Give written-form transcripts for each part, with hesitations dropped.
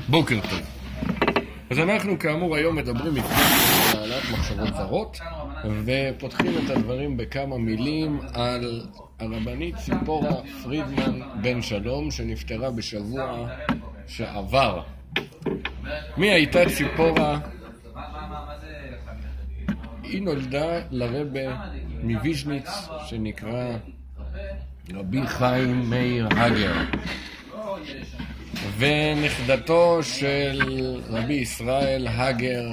בוקר טוב. אז אנחנו כאמור היום מדברים על העלאת מחשבות זרות ופותחים את הדברים בכמה מילים על הרבנית ציפורה פרידמן בן שלום שנפטרה בשבוע שעבר. מי הייתה ציפורה? היא נולדה לרבה מוויז'ניץ שנקרא רבי חיים מאיר הגר, ונכדתו של רבי ישראל הגר,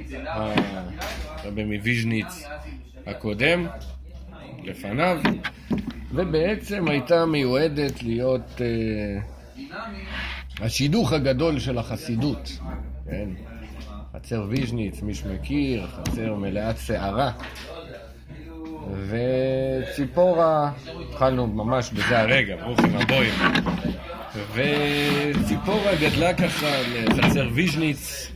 הרבי מוויז'ניץ הקודם לפניו, ובעצם הייתה מיועדת להיות השידוך הגדול של החסידות, כן? חצר ויז'ניץ, מי שמכיר, חצר מלאת שערה. וציפורה, התחלנו ממש בזה הרגע, ברוכים הבאים. וציפורה גדלה ככה לחצר ויז'ניץ,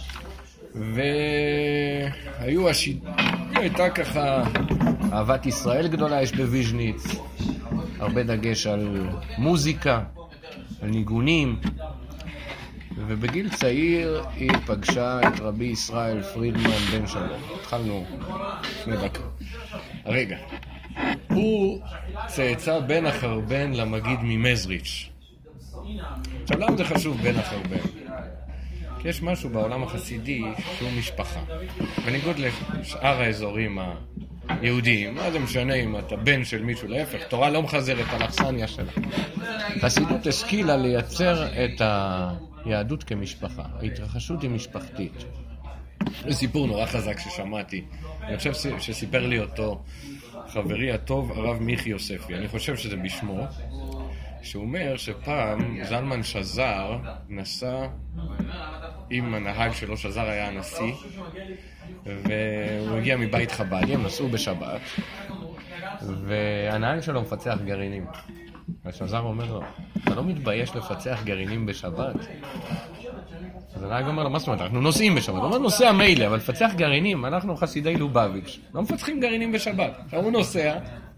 הייתה ככה אהבת ישראל גדולה יש בוויז'ניץ, הרבה דגש על מוזיקה, על ניגונים, ובגיל צעיר היא פגשה את רבי ישראל פרידמן בן שלום. התחלנו לפני דקה. רגע, הוא צאצא בן החרבן למגיד ממזריץ'. עכשיו, למה זה חשוב בן החרבן? כי יש משהו בעולם החסידי שהוא משפחה. בניגוד לשאר האזורים היהודיים, מה זה משנה אם אתה בן של מישהו? להפך, תורה לא מחזרת על אכסניה שלה. חסידות השכילה לייצר את היהדות כמשפחה. ההתרחשות היא משפחתית. זה סיפור נורא חזק ששמעתי. אני חושב שסיפר לי אותו חברי הטוב, הרב מיכי יוספי. אני חושב שזה בשמו. שהוא אומר שפעם זלמן שזר נסע עם הנהג שלו, שזר היה הנשיא, והוא הגיע מבית חב"די, הם נסעו בשבת, והנהג שלו מפצח גרעינים. והשזר אומר לו, אתה לא מתבייש לפצח גרעינים בשבת? אז הנהג אומר לו, מה זאת אומרת? אנחנו נוסעים בשבת. הוא אומר, נוסע מילא, אבל לפצח גרעינים, אנחנו חסידי לובביץ'. לא מפצחים גרעינים בשבת. עכשיו הוא נוסע,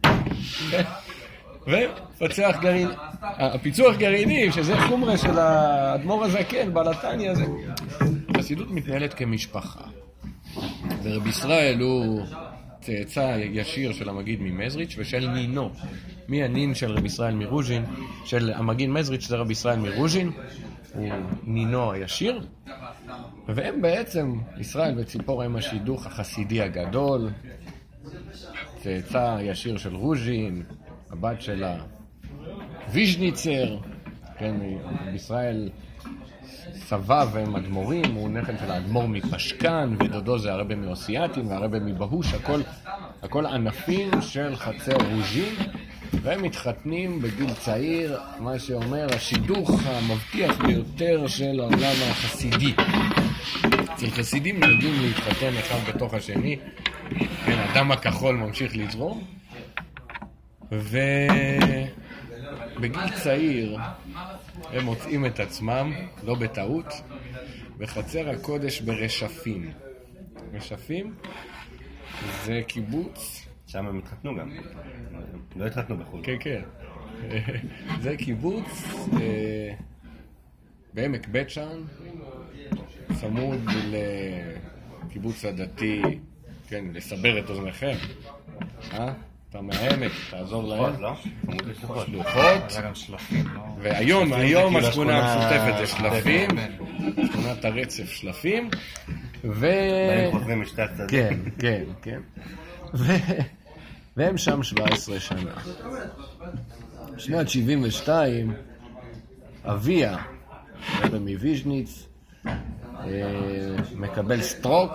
ופצח גרעין, הפיצוח גרעינים, שזה חומרה של האדמו"ר הזקן, בעל התניא הזה. החסידות מתנהלת כמשפחה. ורבי ישראל הוא צאצא ישיר של המגיד ממזריץ' ושל נינו. מי הנין של רבי ישראל מרוז'ין? של המגיד מזריץ' זה רבי ישראל מרוז'ין, הוא נינו הישיר. והם בעצם, ישראל וציפורה הם השידוך החסידי הגדול, צאצא ישיר של רוז'ין, הבת שלה ויז'ניצר, כן, בישראל סבב והם אדמו"רים, הוא נכד של האדמו"ר מפשקן, ודודו זה הרבי מאוסייתים והרבי מבהוש, הכל ענפים של חצר רוז'ין, והם מתחתנים בגיל צעיר, מה שאומר השידוך המבטיח ביותר של העולם החסידי. אצל חסידים נהגים להתחתן אחד בתוך השני, כן, הדם הכחול ממשיך לזרום, ובגיל צעיר הם מוצאים את עצמם, לא בטעות, בחצר הקודש ברשפים. רשפים זה קיבוץ, שם הם התחתנו גם, לא התחתנו בחו"ל. כן, כן. זה קיבוץ בעמק בית שאן, צמוד לקיבוץ הדתי, כן, לסבר את אוזניכם. אתה מהעמק, תעזור להם. לא? שלוחות. והיום השכונה המשותפת זה שלפים, שכונת הרצף שלפים. בהם חוזרים משתי הצדדים. כן, כן, כן. והם שם 17 שנה. בשנת 72, אביה, רבי מוויז'ניץ, מקבל סטרוק,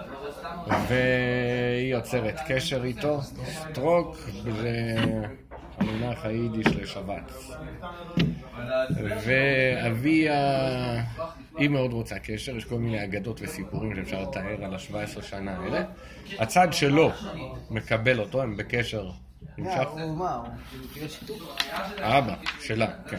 והיא יוצרת קשר איתו. סטרוק זה המונח היידיש לשבת. ואביה, היא מאוד רוצה קשר, יש כל מיני אגדות וסיפורים שאפשר לתאר על ה-17 שנה האלה. הצד שלו מקבל אותו, הם בקשר נמשך. האבא שלה, כן.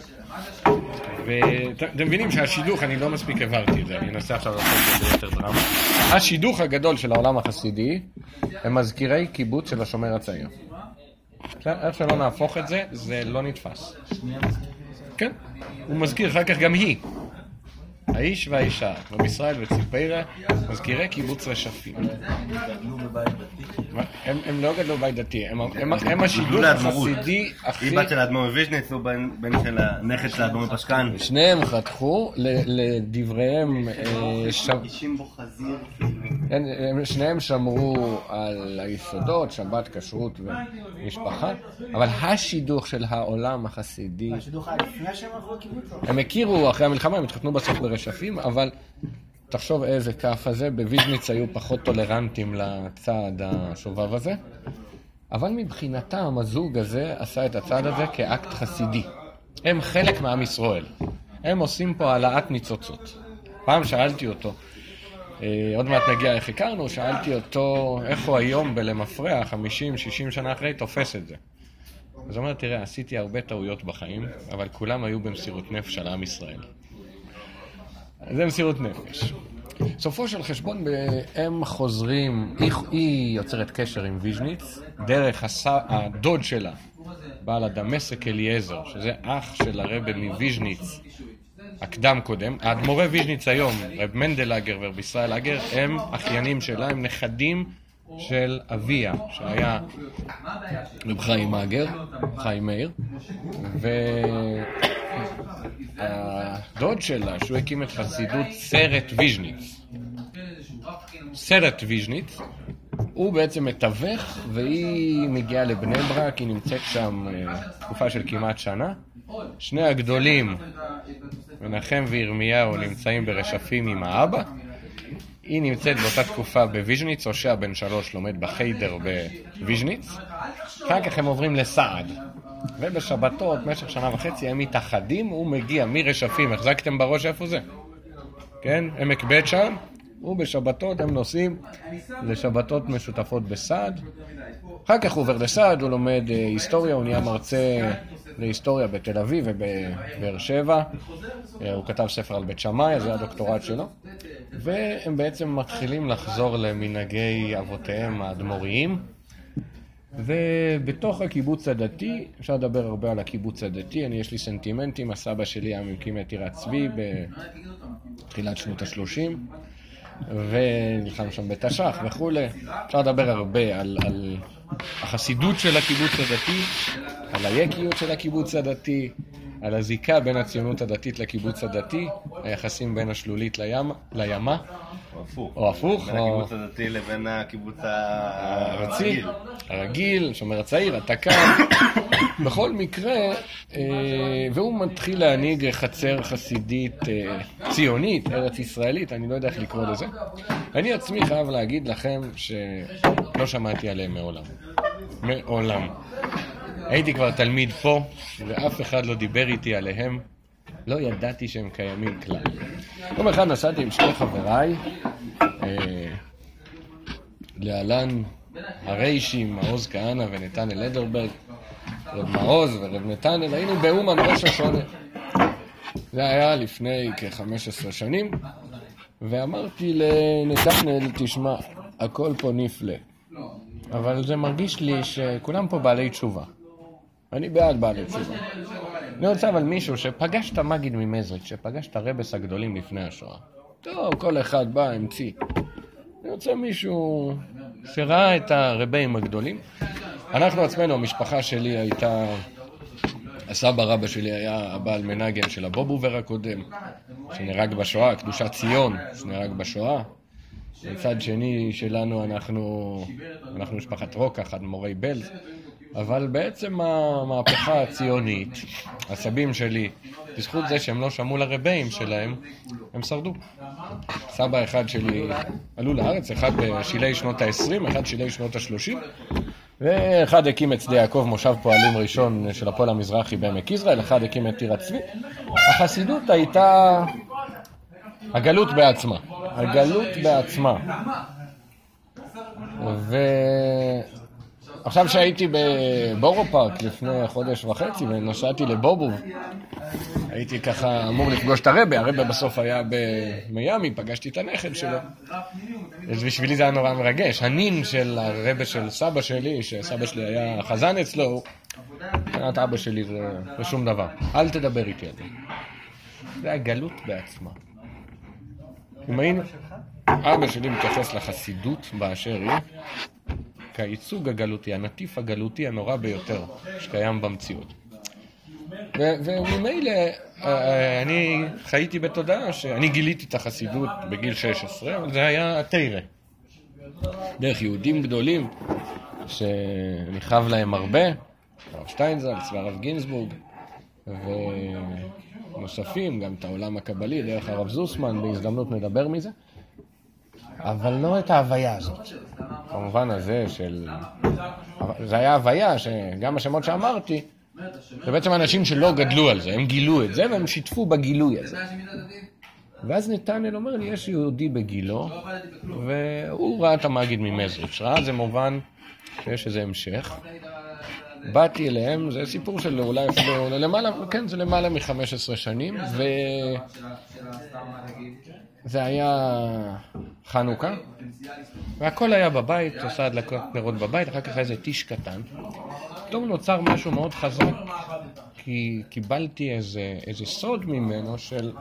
ואתם מבינים שהשידוך, אני לא מספיק עברתי את זה, אני אנסה עכשיו לעשות את זה יותר דרמה. השידוך הגדול של העולם החסידי הם מזכירי קיבוץ של השומר הצעיר. איך שלא נהפוך את זה, זה לא נתפס. כן, הוא מזכיר אחר כך גם היא. האיש והאישה, רבי ישראל וציפיירה, מזכירי קיבוץ רשפים. הם לא גדלו בית דתי, הם השידוך החסידי הכי... היא בת של האדמו"ר מוויז'ניץ, הוא בן של הנכד של האדמו"ר מפשקן. שניהם חתכו, לדבריהם... שניהם שמרו על היסודות, שבת, כשרות ומשפחה, אבל השידוך של העולם החסידי... השידוך היה לפני שהם עברו לקיבוץ? הם הכירו אחרי המלחמה, הם התחתנו בסוף ברשפים, אבל תחשוב איזה כף הזה, בוויז'ניץ היו פחות טולרנטים לצעד השובב הזה, אבל מבחינתם הזוג הזה עשה את הצעד הזה כאקט חסידי. הם חלק מעם ישראל. הם עושים פה העלאת ניצוצות. פעם שאלתי אותו, עוד מעט נגיע איך הכרנו, שאלתי אותו איך הוא היום בלמפרע, 50-60 שנה אחרי, תופס את זה. אז הוא אומר, תראה, עשיתי הרבה טעויות בחיים, אבל כולם היו במסירות נפש על עם ישראל. זה מסירות נפש. סופו של חשבון, הם חוזרים, היא יוצרת קשר עם ויז'ניץ, דרך הדוד שלה, בעל הדמשק אליעזר, שזה אח של הרבי מוויז'ניץ, הקדם קודם. האדמו"רי ויז'ניץ היום, רב מנדל אגר ורב ישראל אגר, הם אחיינים שלה, הם נכדים של אביה, שהיה רב חיים אגר, חיים מאיר, והדוד שלה, שהוא הקים את חסידות סרט ויז'ניץ. סרט ויז'ניץ, הוא בעצם מתווך, והיא מגיעה לבני ברק, היא נמצאת שם תקופה של כמעט שנה. שני הגדולים, מנחם וירמיהו, נמצאים ברשפים עם האבא. היא נמצאת באותה תקופה בוויז'ניץ, הושע בן 3 לומד בחיידר בוויז'ניץ. אחר כך הם עוברים לסעד. ובשבתות, במשך שנה וחצי, הם מתאחדים, הוא מגיע מרשפים, החזקתם בראש איפה זה? כן? עמק בית שם, ובשבתות הם נוסעים לשבתות משותפות בסעד. אחר כך הוא עובר לסעד, הוא לומד היסטוריה, הוא נהיה מרצה להיסטוריה בתל אביב ובבאר שבע. הוא כתב ספר על בית שמאי, זה הדוקטורט שלו. והם בעצם מתחילים לחזור למנהגי אבותיהם האדמו"ריים. ובתוך הקיבוץ הדתי, אפשר לדבר הרבה על הקיבוץ הדתי, יש לי סנטימנטים, הסבא שלי היה מקים את טירת צבי בתחילת שנות ה-30, ונלחם שם בתש"ח וכו'. אפשר לדבר הרבה על החסידות של הקיבוץ הדתי, על היקיות של הקיבוץ הדתי, על הזיקה בין הציונות הדתית לקיבוץ הדתי, היחסים בין השלולית לימה, או הפוך, בין הקיבוץ הדתי לבין הקיבוץ הרגיל, שומר הצעיר, התקה. בכל מקרה, והוא מתחיל להנהיג חצר חסידית ציונית, ארץ ישראלית, אני לא יודע איך לקרוא לזה. אני עצמי חייב להגיד לכם שלא שמעתי עליהם מעולם. הייתי כבר תלמיד פה, ואף אחד לא דיבר איתי עליהם. לא ידעתי שהם קיימים כלל. יום אחד נסעתי עם שני חבריי, להלן הריישים, מעוז כהנא ונתנאל לדרברג, רב מעוז ורב נתנאל, היינו באומן ראש השונה. זה היה לפני כ-15 שנים, ואמרתי לנתנאל, תשמע, הכל פה נפלא, אבל זה מרגיש לי שכולם פה בעלי תשובה. אני בעד בעלי תשובה. אני רוצה אבל מישהו שפגש את המגיד ממזריץ', שפגש את הרבס הגדולים לפני השואה. טוב, כל אחד בא, המציא. אני רוצה מישהו שראה את הרבים הגדולים. אנחנו עצמנו, המשפחה שלי הייתה, הסבא רבא שלי היה הבעל מנגן של הבובובר הקודם, שנהרג בשואה, קדושת ציון, שנהרג בשואה. מצד שני שלנו אנחנו משפחת רוקח, אדמו"רי בלז, אבל בעצם המהפכה הציונית, הסבים שלי, בזכות זה שהם לא שמעו לרבים שלהם, הם שרדו. סבא אחד שלי עלו לארץ, אחד בשילי שנות ה-20, אחד שילי שנות ה-30, ואחד הקים את שדה יעקב, מושב פועלים ראשון של הפועל המזרחי בעמק יזרעאל, אחד הקים את טירת צבי. החסידות הייתה הגלות בעצמה. הגלות בעצמה. עכשיו שהייתי בבורו פארק לפני חודש וחצי ונסעתי לבובוב, הייתי ככה אמור לפגוש את הרבי בסוף היה במיימי, פגשתי את הנכד שלו. אז בשבילי זה היה נורא מרגש. הנין של הרבי של סבא שלי, שסבא שלי היה חזן אצלו, מבחינת אבא שלי זה שום דבר. אל תדבר איתי על זה. זה הגלות בעצמה. אם היינו... אבא שלי מתייחס לחסידות באשר היא, כייצוג הגלותי, הנטיף הגלותי הנורא ביותר שקיים במציאות. וממילא אני חייתי בתודעה שאני גיליתי את החסידות בגיל 16, אבל זה היה התירה. דרך יהודים גדולים שאני חייב להם הרבה, הרב שטיינזלץ והרב גינסבורג ונוספים, גם את העולם הקבלי, דרך הרב זוסמן, בהזדמנות נדבר מזה. אבל לא את ההוויה הזאת. במובן הזה של... זה היה הוויה שגם השמות שאמרתי, זה בעצם אנשים שלא גדלו על זה, הם גילו את זה והם שיתפו בגילוי הזה. ואז נתנאל אומר לי, יש יהודי בגילו, והוא ראה את המגיד ממזריץ', ראה זה מובן שיש איזה המשך. באתי אליהם, זה סיפור של אולי אפילו למעלה, כן, זה למעלה מ-15 שנים, זה היה חנוכה, והכל היה בבית, עושה הדלקות נרות בבית, אחר כך איזה טיש קטן. פתאום נוצר משהו מאוד חזק, כי קיבלתי איזה סוד ממנו של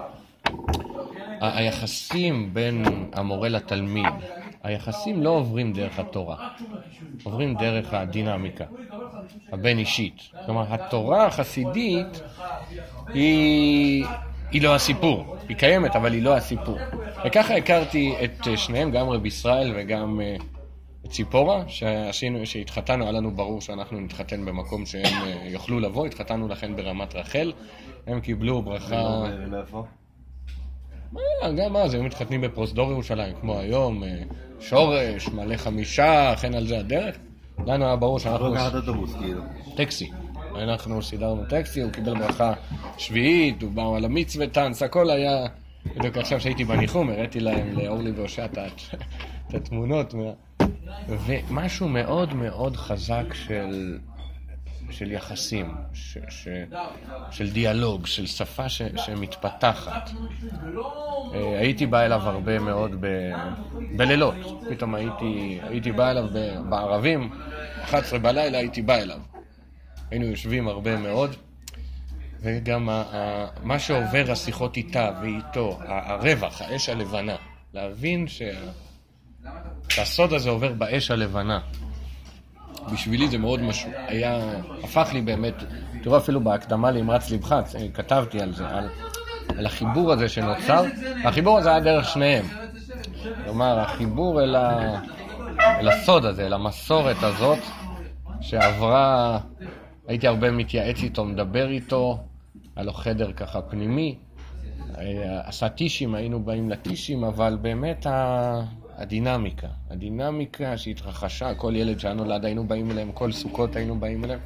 היחסים בין המורה לתלמיד. היחסים לא עוברים דרך התורה, עוברים דרך הדינמיקה, הבין אישית. כלומר, התורה החסידית היא לא הסיפור, היא קיימת, אבל היא לא הסיפור. וככה הכרתי את שניהם, גם רב ישראל וגם את ציפורה, שהתחתנו, היה לנו ברור שאנחנו נתחתן במקום שהם יוכלו לבוא, התחתנו לכן ברמת רחל, הם קיבלו ברכה... לאיפה? גם אז, הם מתחתנים בפרוזדור ירושלים, כמו היום, שורש, מלא חמישה, אכן על זה הדרך. לנו היה ברור שאנחנו... לא לקחת אוטובוס, כאילו. טקסי. אנחנו סידרנו טקסי, הוא קיבל ברכה שביעית, הוא באו על המצווה, טנס, הכל היה... בדיוק עכשיו שהייתי בניחום, הראיתי להם לאורלי והושע את התמונות. ומשהו מאוד מאוד חזק של יחסים, של דיאלוג, של שפה שמתפתחת. הייתי בא אליו הרבה מאוד בלילות. פתאום הייתי בא אליו בערבים, 11 בלילה הייתי בא אליו. היינו יושבים הרבה מאוד, וגם מה שעובר השיחות איתה ואיתו, הרווח, האש הלבנה, להבין שהסוד הזה עובר באש הלבנה. בשבילי זה מאוד הפך לי באמת, תראו אפילו בהקדמה לאמרץ לבך, כתבתי על זה, על החיבור הזה שנוצר, החיבור הזה היה דרך שניהם. כלומר, החיבור אל הסוד הזה, אל המסורת הזאת, שעברה, הייתי הרבה מתייעץ איתו, מדבר איתו, היה לו חדר ככה פנימי, עשה טישים, היינו באים לטישים, אבל באמת הדינמיקה שהתרחשה, כל ילד שנולד היינו באים אליהם, כל סוכות היינו באים אליהם.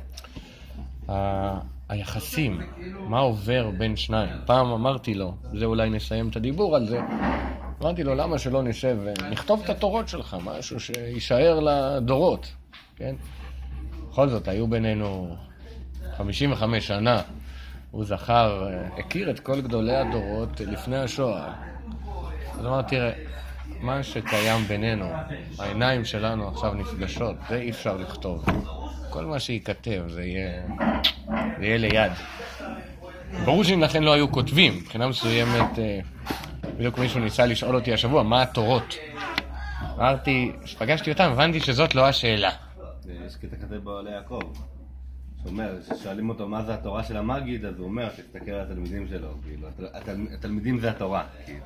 היחסים, מה עובר בין שניים. פעם אמרתי לו, זה אולי נסיים את הדיבור על זה, אמרתי לו, למה שלא נשב ונכתוב את התורות שלך, משהו שישאר לדורות, כן? בכל זאת, היו בינינו 55 שנה, הוא זכר, הכיר את כל גדולי הדורות לפני השואה. אז אמרתי, תראה, מה שקיים בינינו, העיניים שלנו עכשיו נפגשות, זה אי אפשר לכתוב. כל מה שייכתב, זה יהיה ליד. ברור שאם לכן לא היו כותבים, מבחינה מסוימת, בדיוק מישהו ניסה לשאול אותי השבוע, מה התורות? אמרתי, כשפגשתי אותם, הבנתי שזאת לא השאלה. יש קטע כזה בעולי יעקב, שאומר, ששואלים אותו מה זה התורה של המגיד, אז הוא אומר, תסתכל על התלמידים שלו, כאילו, התלמידים זה התורה, כאילו.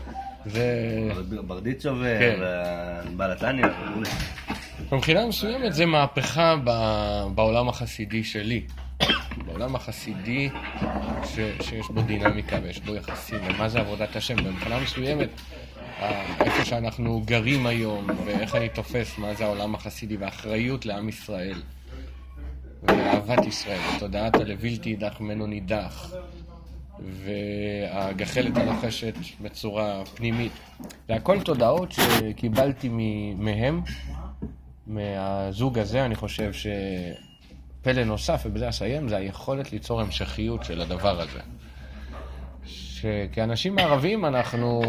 ברדיצ'ו ובלתניה. מבחינה מסוימת זה מהפכה בעולם החסידי שלי. בעולם החסידי שיש בו דינמיקה ויש בו יחסים, ומה זה עבודת השם. מבחינה מסוימת, איפה שאנחנו גרים היום, ואיך אני תופס מה זה העולם החסידי, והאחריות לעם ישראל, ואהבת ישראל, ותודעת הלבלתי יידח ממנו נידח, והגחלת הלוחשת בצורה פנימית. זה הכל תודעות שקיבלתי מהם, מהזוג הזה. אני חושב שפלא נוסף, ובזה אסיים, זה היכולת ליצור המשכיות של הדבר הזה. שכאנשים ערבים אנחנו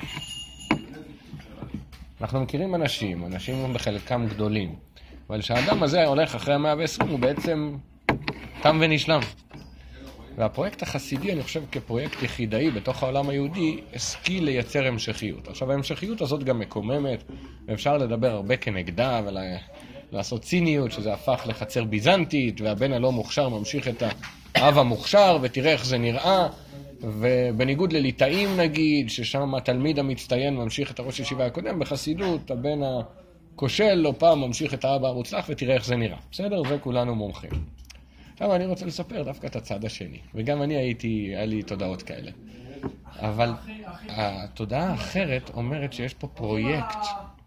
מכירים אנשים בחלקם גדולים, אבל שהאדם הזה הולך אחרי 120 הוא בעצם תם ונשלם. והפרויקט החסידי, אני חושב, כפרויקט יחידאי בתוך העולם היהודי, השכיל לייצר המשכיות. עכשיו, ההמשכיות הזאת גם מקוממת, ואפשר לדבר הרבה כנגדה, ולעשות ציניות, שזה הפך לחצר ביזנטית, והבן הלא מוכשר ממשיך את האב המוכשר, ותראה איך זה נראה, ובניגוד לליטאים נגיד, ששם התלמיד המצטיין ממשיך את הראש ישיבה הקודם, בחסידות, הבן הכושל לא פעם ממשיך את האבא המוצלח, ותראה איך זה נראה. בסדר? זה כולנו מומחים. עכשיו אני רוצה לספר דווקא את הצד השני, וגם אני היה לי תודעות כאלה. אבל התודעה האחרת אומרת שיש פה פרויקט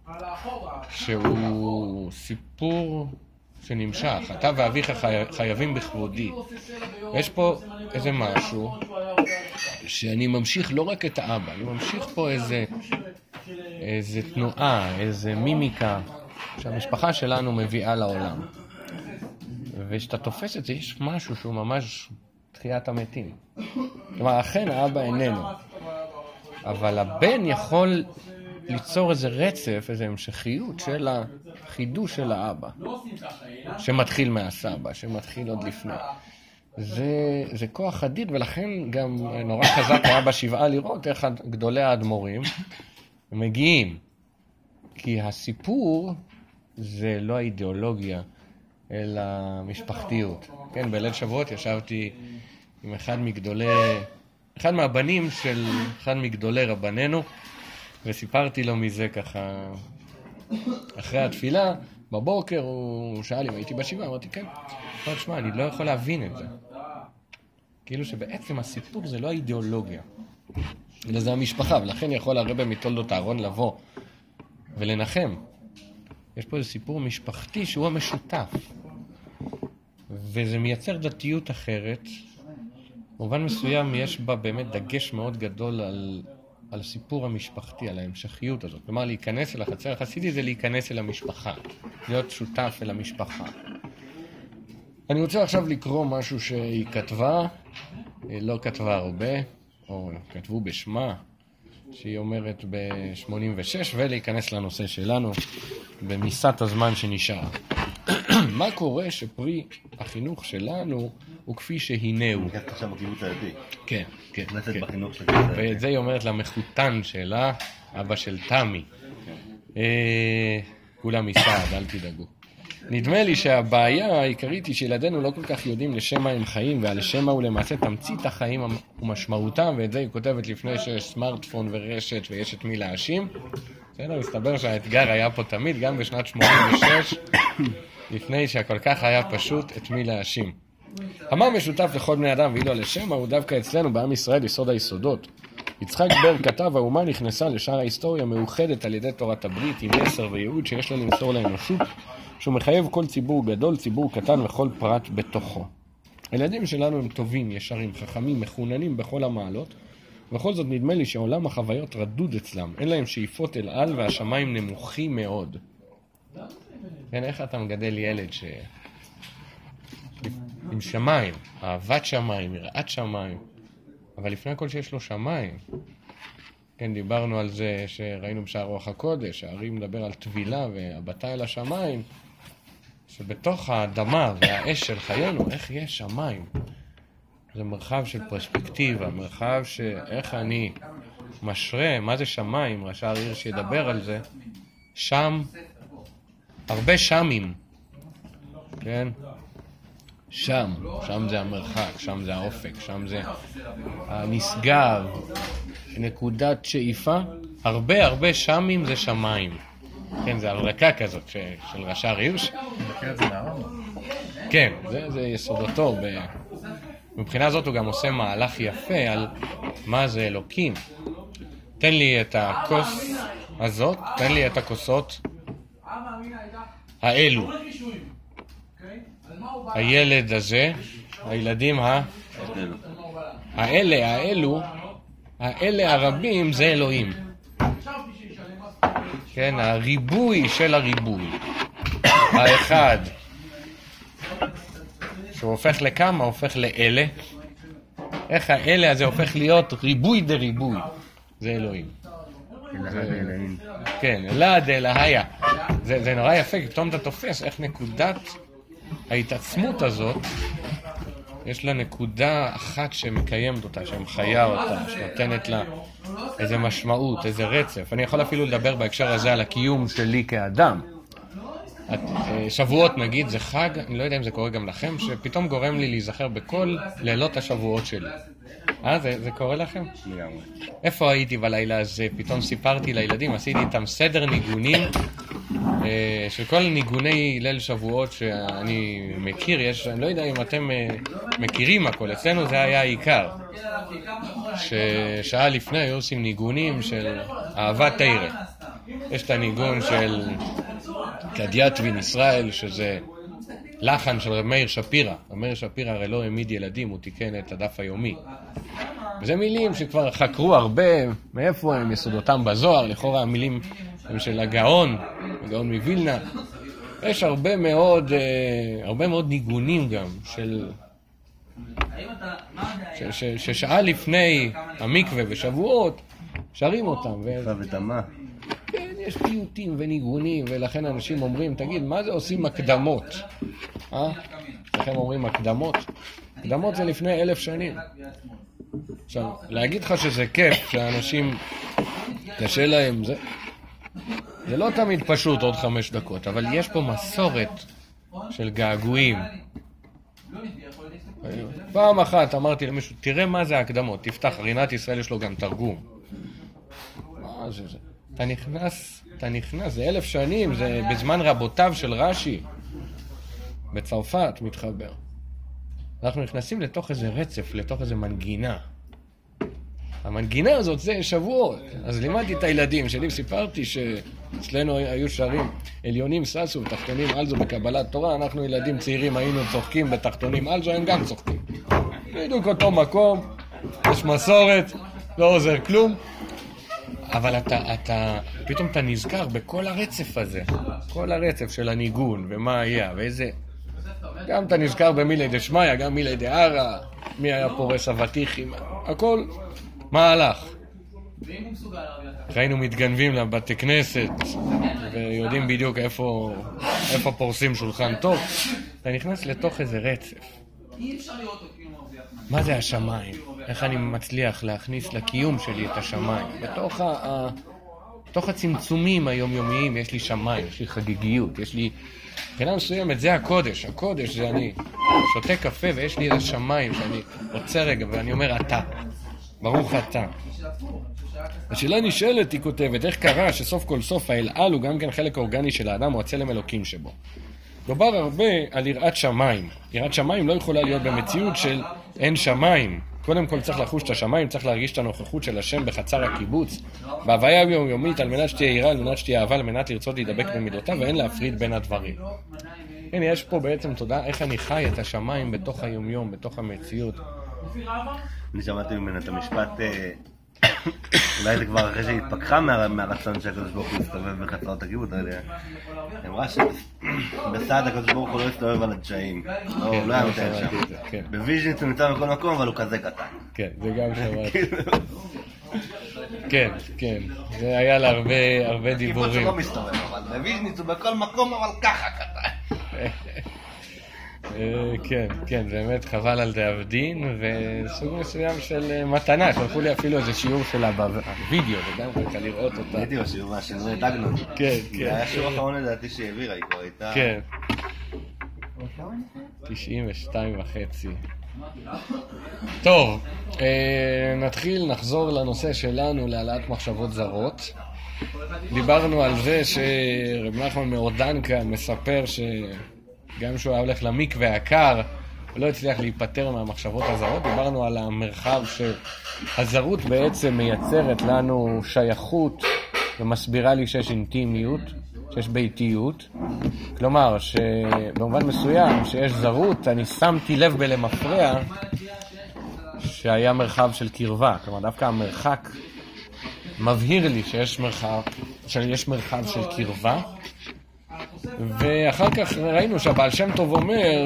שהוא סיפור שנמשך. אתה ואביך חייבים בכבודי. יש פה איזה משהו שאני ממשיך לא רק את האבא, אני ממשיך פה איזה תנועה, איזה מימיקה שהמשפחה שלנו מביאה לעולם. ושאתה תופס את זה, יש משהו שהוא ממש תחיית המתים. כלומר, אכן האבא איננו. אבל הבן יכול ליצור איזה רצף, איזה המשכיות של החידוש של האבא. שמתחיל מהסבא, שמתחיל עוד לפני. זה כוח אדיר, ולכן גם נורא חזק היה בשבעה לראות איך גדולי האדמו"רים מגיעים. כי הסיפור זה לא האידיאולוגיה, אלא משפחתיות. כן, בליל שבועות ישבתי עם אחד מהבנים של אחד מגדולי רבנינו, וסיפרתי לו מזה ככה, אחרי התפילה, בבוקר הוא שאל אם הייתי בשבעה, אמרתי כן. אמרתי, תשמע, אני לא יכול להבין את זה. כאילו שבעצם הסיפור זה לא האידיאולוגיה, אלא זה המשפחה, ולכן יכול הרבי מתולדות אהרון לבוא ולנחם. יש פה איזה סיפור משפחתי שהוא המשותף. וזה מייצר דתיות אחרת. במובן מסוים יש בה באמת דגש מאוד גדול על הסיפור המשפחתי, על ההמשכיות הזאת. כלומר, להיכנס אל החצר החסידי זה להיכנס אל המשפחה. להיות שותף אל המשפחה. אני רוצה עכשיו לקרוא משהו שהיא כתבה, לא כתבה הרבה, או כתבו בשמה, שהיא אומרת ב-86, ולהיכנס לנושא שלנו במיסת הזמן שנשאר. מה קורה שפרי החינוך שלנו הוא כפי שהינהו? אני כתב עכשיו בקיבוץ הדתי. כן, כן. נכנסת בחינוך של הקיבוץ הדתי. ואת זה היא אומרת למחותן שלה, אבא של תמי. כולם מסעד, אל תדאגו. נדמה לי שהבעיה העיקרית היא שילדינו לא כל כך יודעים לשם מה הם חיים, והלשם מה הוא למעשה תמצית החיים ומשמעותם, ואת זה היא כותבת לפני שיש סמארטפון ורשת ויש את מי להאשים. בסדר, מסתבר שהאתגר היה פה תמיד, גם בשנת 86, לפני שהכל כך היה פשוט את מי להאשים. המה משותף לכל בני אדם ואילו לשם מה הוא דווקא אצלנו בעם ישראל יסוד היסודות. יצחק בר כתב, האומה נכנסה לשאר ההיסטוריה מאוחדת על ידי תורת הברית עם מסר וייעוד שיש לה למסור לאנושות, שהוא מחייב כל ציבור גדול, ציבור קטן וכל פרט בתוכו. הילדים שלנו הם טובים, ישרים, חכמים, מחוננים בכל המעלות, ובכל זאת נדמה לי שעולם החוויות רדוד אצלם, אין להם שאיפות אל על והשמיים נמוכים מאוד. כן, איך אתה מגדל ילד עם שמיים, אהבת שמיים, יראת שמיים, אבל לפני הכל שיש לו שמיים. כן, דיברנו על זה שראינו בשער רוח הקודש, שהארי מדבר על טבילה והבטה אל השמיים, שבתוך האדמה והאש של חיינו, איך יש שמיים? זה מרחב של פרספקטיבה, מרחב שאיך אני משרה, מה זה שמיים? רש"ר הירש ידבר על זה. שם, הרבה שמים, כן? שם זה המרחק, שם זה האופק, שם זה הנשגב, נקודת שאיפה. הרבה שמים זה שמיים. כן, זה הרקה כזאת של רש"ר הירש. כן, זה יסודותו. מבחינה זאת הוא גם עושה מהלך יפה על מה זה אלוקים. תן לי את הכוס הזאת, תן לי את הכוסות האלו. הילד הזה, הילדים האלה הרבים זה אלוהים. כן, הריבוי של הריבוי. האחד שהוא הופך לכמה, הופך לאלה. איך האלה הזה הופך להיות ריבוי דריבוי? זה אלוהים. כן, אלעד אלהיה. זה נורא יפה, פתאום אתה תופס איך נקודת ההתעצמות הזאת יש לה נקודה אחת שמקיימת אותה, שמחיה אותה, שנותנת לה איזה משמעות, איזה רצף. אני יכול אפילו לדבר בהקשר הזה על הקיום שלי כאדם. שבועות נגיד, זה חג, אני לא יודע אם זה קורה גם לכם, שפתאום גורם לי להיזכר בכל לילות השבועות שלי. זה קורה לכם? איפה הייתי בלילה הזה? פתאום סיפרתי לילדים, עשיתי איתם סדר ניגונים, של כל ניגוני ליל שבועות שאני מכיר, אני לא יודע אם אתם מכירים הכל, אצלנו זה היה העיקר. ששעה לפני היו עושים ניגונים של אהבת תירא. יש את הניגון של קדיאטבין ישראל, שזה לחן של רב מאיר שפירא. רב מאיר שפירא הרי לא העמיד ילדים, הוא תיקן את הדף היומי. וזה מילים שכבר חקרו הרבה, מאיפה הם יסודותם בזוהר, לכאורה המילים הם של הגאון מווילנה. יש הרבה מאוד ניגונים גם, ששעה לפני המקווה ושבועות, שרים אותם. ותמה. כן, יש פיוטים וניגונים, ולכן אנשים אומרים, תגיד, מה זה עושים הקדמות? לכן אומרים הקדמות? הקדמות זה לפני 1000 שנים. עכשיו, להגיד לך שזה כיף, שהאנשים קשה להם, זה לא תמיד פשוט עוד 5 דקות, אבל יש פה מסורת של געגועים. פעם אחת אמרתי למישהו, תראה מה זה הקדמות, תפתח, רינת ישראל יש לו גם תרגום. מה זה? אתה נכנס, זה 1000 שנים, זה בזמן רבותיו של רש"י, בצרפת מתחבר. אנחנו נכנסים לתוך איזה רצף, לתוך איזה מנגינה. המנגינה הזאת זה שבועות. אז לימדתי את הילדים שלי וסיפרתי שאצלנו היו שרים עליונים ססו ותחתונים אלזו בקבלת תורה. אנחנו ילדים צעירים היינו צוחקים בתחתונים אלזו, הם גם צוחקים. בדיוק אותו מקום, יש מסורת, לא עוזר כלום. אבל פתאום אתה נזכר בכל הרצף הזה, כל הרצף של הניגון ומה היה ואיזה... גם אתה נזכר במילי דשמיא, גם מילי דערה, מי היה פורס אבטיחים, הכל מהלך. היינו מתגנבים לבתי כנסת ויודעים בדיוק איפה פורסים שולחן טוב. אתה נכנס לתוך איזה רצף. מה זה השמיים? איך אני מצליח להכניס לקיום שלי את השמיים? בתוך הצמצומים היומיומיים יש לי שמיים, יש לי חגיגיות, יש לי... מבחינה מסוימת זה הקודש. הקודש זה אני שותה קפה ויש לי איזה שמיים שאני רוצה רגע ואני אומר אתה. ברוך אתה. השאלה נשאלת, היא כותבת, איך קרה שסוף כל סוף האלעל הוא גם כן חלק אורגני של האדם או הצלם אלוקים שבו? דובר הרבה על יראת שמיים. יראת שמיים לא יכולה להיות במציאות של אין שמיים. קודם כל צריך לחוש את השמיים, צריך להרגיש את הנוכחות של השם בחצר הקיבוץ. בהוויה היומיומית על מנת שתהיה יראה, על מנת שתהיה אהבה, על מנת לרצות להידבק במידותיו, ואין להפריד בין הדברים. הנה, יש פה בעצם תודה איך אני חי את השמיים בתוך היומיום, בתוך המציאות. אני שמעתי ממנה את המשפט, אולי זה כבר אחרי שהתפכחה מהרצון שהקדוש ברוך הוא להסתובב בחצרות הקיבוץ, אני יודע. אמרה שבסעד הקדוש ברוך הוא לא הסתובב על הדשאים, לא היה מתאר שם. בוויז'ניץ הוא נמצא בכל מקום, אבל הוא כזה קטן. כן, זה גם שמעתי. כן, כן, זה היה לה הרבה דיבורים. קיבוץ הוא לא מסתובב, אבל בוויז'ניץ הוא בכל מקום, אבל ככה קטן. כן, כן, באמת חבל על דאבדין, וסוג מסוים של מתנה, שלחו לי אפילו איזה שיעור שלה בווידאו, וגם ככה לראות אותה. הייתי בשיעור מהשינוי דגנו. כן, כן. זה היה שיעור אחרון לדעתי שהעבירה, היא כבר הייתה... כן. 92.5. טוב, נחזור לנושא שלנו, להעלאת מחשבות זרות. דיברנו על זה שרב נחמן מאורדנקה מספר גם שהוא היה הולך למקווה הקר, הוא לא הצליח להיפטר מהמחשבות הזרות. דיברנו על המרחב שהזרות בעצם מייצרת לנו שייכות ומסבירה לי שיש אינטימיות, שיש ביתיות. כלומר, שבמובן מסוים שיש זרות, אני שמתי לב בלמפרע שהיה מרחב של קרבה. כלומר, דווקא המרחק מבהיר לי שיש מרחב של קרבה. ואחר כך ראינו שהבעל שם טוב אומר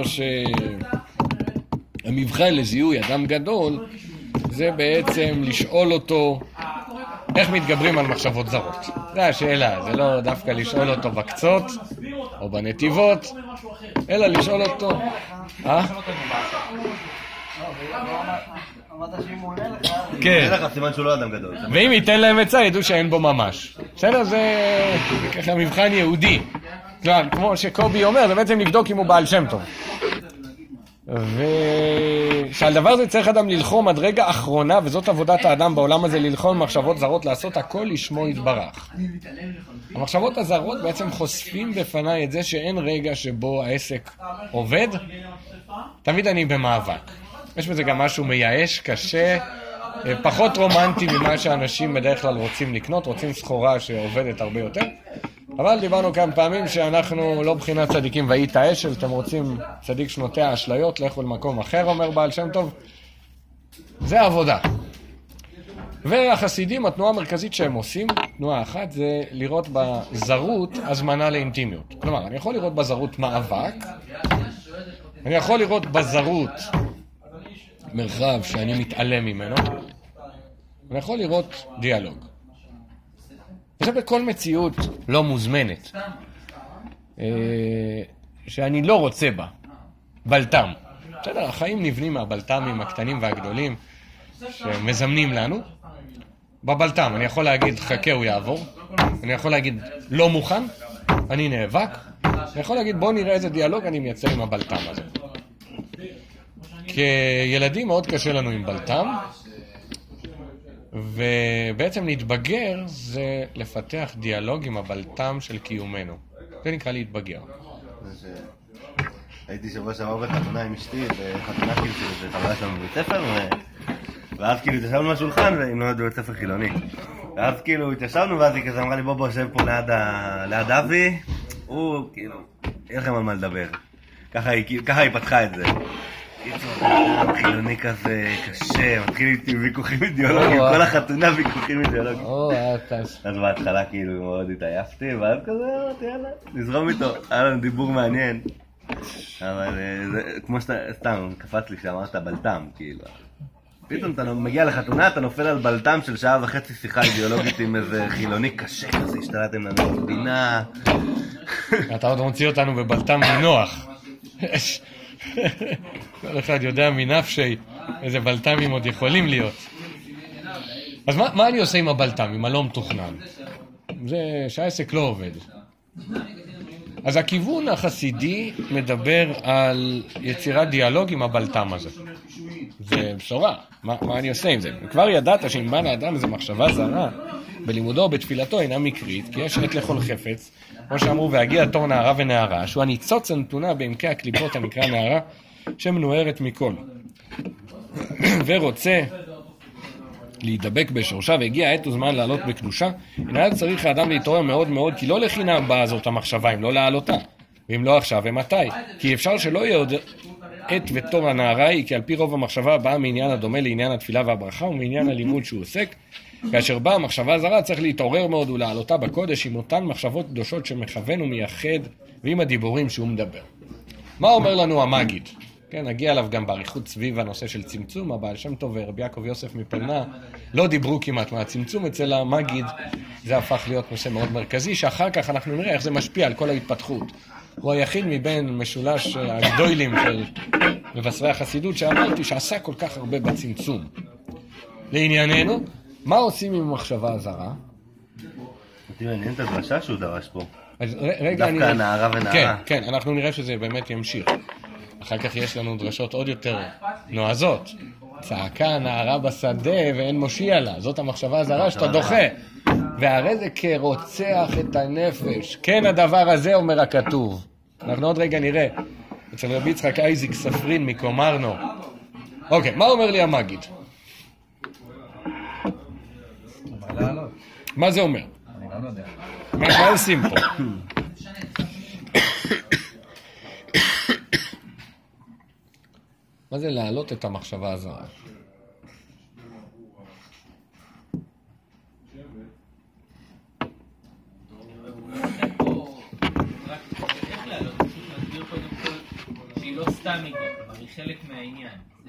שהמבחן לזיהוי אדם גדול זה בעצם לשאול אותו איך מתגברים על מחשבות זרות. זו השאלה, זה לא דווקא לשאול אותו בקצות או בנתיבות, אלא לשאול אותו אמרת שאם הוא עונה לך... כן. אין לך סימן שהוא לא אדם גדול. ואם ייתן להם עצה, ידעו שאין בו ממש. בסדר? זה ככה מבחן יהודי. כמו שקובי אומר, זה בעצם לבדוק אם הוא בעל שם טוב. ושעל דבר זה צריך אדם ללחום עד רגע אחרונה, וזאת עבודת האדם בעולם הזה, ללחום מחשבות זרות, לעשות הכל לשמו יתברך. המחשבות הזרות בעצם חושפים בפניי את זה שאין רגע שבו העסק עובד, תמיד אני במאבק. יש בזה גם משהו מייאש, קשה, פחות רומנטי ממה שאנשים בדרך כלל רוצים לקנות, רוצים סחורה שעובדת הרבה יותר. אבל דיברנו כמה פעמים שאנחנו לא בחינת צדיקים והיית האשל, אתם רוצים צדיק שנוטי האשליות, לכו למקום אחר, אומר בעל שם טוב. זה עבודה. והחסידים, התנועה המרכזית שהם עושים, תנועה אחת, זה לראות בזרות הזמנה לאינטימיות. כלומר, אני יכול לראות בזרות מאבק, אני יכול לראות בזרות מרחב שאני מתעלם ממנו, אני יכול לראות דיאלוג. וזה בכל מציאות לא מוזמנת, שאני לא רוצה בה, בלטם. בסדר, החיים נבנים מהבלטמים הקטנים והגדולים שמזמנים לנו. בבלטם, אני יכול להגיד חכה הוא יעבור, אני יכול להגיד לא מוכן, אני נאבק, אני יכול להגיד בוא נראה איזה דיאלוג אני מייצר עם הבלטם הזה. כילדים מאוד קשה לנו עם בלטם, ובעצם להתבגר זה לפתח דיאלוג עם הבלטם של קיומנו. זה נקרא להתבגר. הייתי שבוע שעבר בחתונה עם אשתי, בחתונה כאילו שזה חברה שלנו בבית ספר, ואז כאילו התיישבנו מהשולחן, ואם לא בבית ספר חילוני. ואז כאילו התיישבנו, ואז היא כזה אמרה לי בוא יושב פה ליד אבי, הוא כאילו, אין לכם על מה לדבר. ככה היא פתחה את זה. חילוני כזה קשה, מתחיל איתי ויכוחים אידיאולוגיים, כל החתונה ויכוחים אידיאולוגיים. אז בהתחלה כאילו מאוד התעייפתי, ואז כזה, יאללה, נזרום איתו, היה לנו דיבור מעניין. אבל זה כמו שאתה, סתם, קפץ לי כשאמרת בלטם, כאילו. פתאום אתה מגיע לחתונה, אתה נופל על בלטם של שעה וחצי שיחה אידיאולוגית עם איזה חילוני קשה כזה, השתלטתם לנו במדינה. אתה עוד מוציא אותנו בבלטם מנוח. כל אחד יודע מנפשי איזה בלטמים עוד יכולים להיות. אז מה אני עושה עם הבלטמים, הלא מתוכנן? זה שהעסק לא עובד. אז הכיוון החסידי מדבר על יצירת דיאלוג עם הבלטם הזה. זה בשורה, מה אני עושה עם זה? כבר ידעת שאם בא לאדם איזו מחשבה זרה, בלימודו או בתפילתו אינה מקרית, כי יש עת לכל חפץ, כמו שאמרו, והגיע תור נערה ונערה, שהוא הניצוץ הנתונה בעמקי הקליפות הנקרא נערה, שמנוערת מכל. ורוצה להידבק בשורשה, והגיע עת וזמן לעלות בקדושה, הנה צריך האדם להתעורר מאוד מאוד, כי לא לחינם באה זאת המחשבה, אם לא לעלותה, ואם לא עכשיו ומתי, כי אפשר שלא יהיה עוד עת ותור הנערה היא, כי על פי רוב המחשבה באה מעניין הדומה לעניין התפילה והברכה, ומעניין הלימוד שהוא עוסק, כאשר באה המחשבה זרה צריך להתעורר מאוד ולעלותה בקודש עם אותן מחשבות קדושות שמכוון ומייחד, ועם הדיבורים שהוא מדבר. מה אומר לנו המגיד? כן, נגיע עליו גם בעריכות סביב הנושא של צמצום, הבעל שם טוב ורבי יעקב יוסף מפולנה לא דיברו כמעט מהצמצום, אצל המגיד זה הפך להיות נושא מאוד מרכזי, שאחר כך אנחנו נראה איך זה משפיע על כל ההתפתחות. הוא היחיד מבין משולש הגדולים של מבשרי החסידות שאמרתי שעשה כל כך הרבה בצמצום. לענייננו, מה עושים עם המחשבה הזרה? אותי מעניין את הדרשה שהוא דרש פה. דווקא הנערה ונערה. כן, אנחנו נראה שזה באמת ימשיך. אחר כך יש לנו דרשות עוד יותר נועזות. צעקה הנערה בשדה ואין מושיע לה. זאת המחשבה הזרה שאתה דוחה. והרי זה כרוצח את הנפש. כן הדבר הזה אומר הכתוב. אנחנו עוד רגע נראה. אצל רבי יצחק אייזיק ספרין מקומרנו. אוקיי, מה אומר לי המגיד? מה זה אומר? אני גם לא יודע. מה עושים פה? מה זה להעלות את המחשבה הזרה? שהיא לא סתם הגיעה, כלומר היא חלק מהעניין.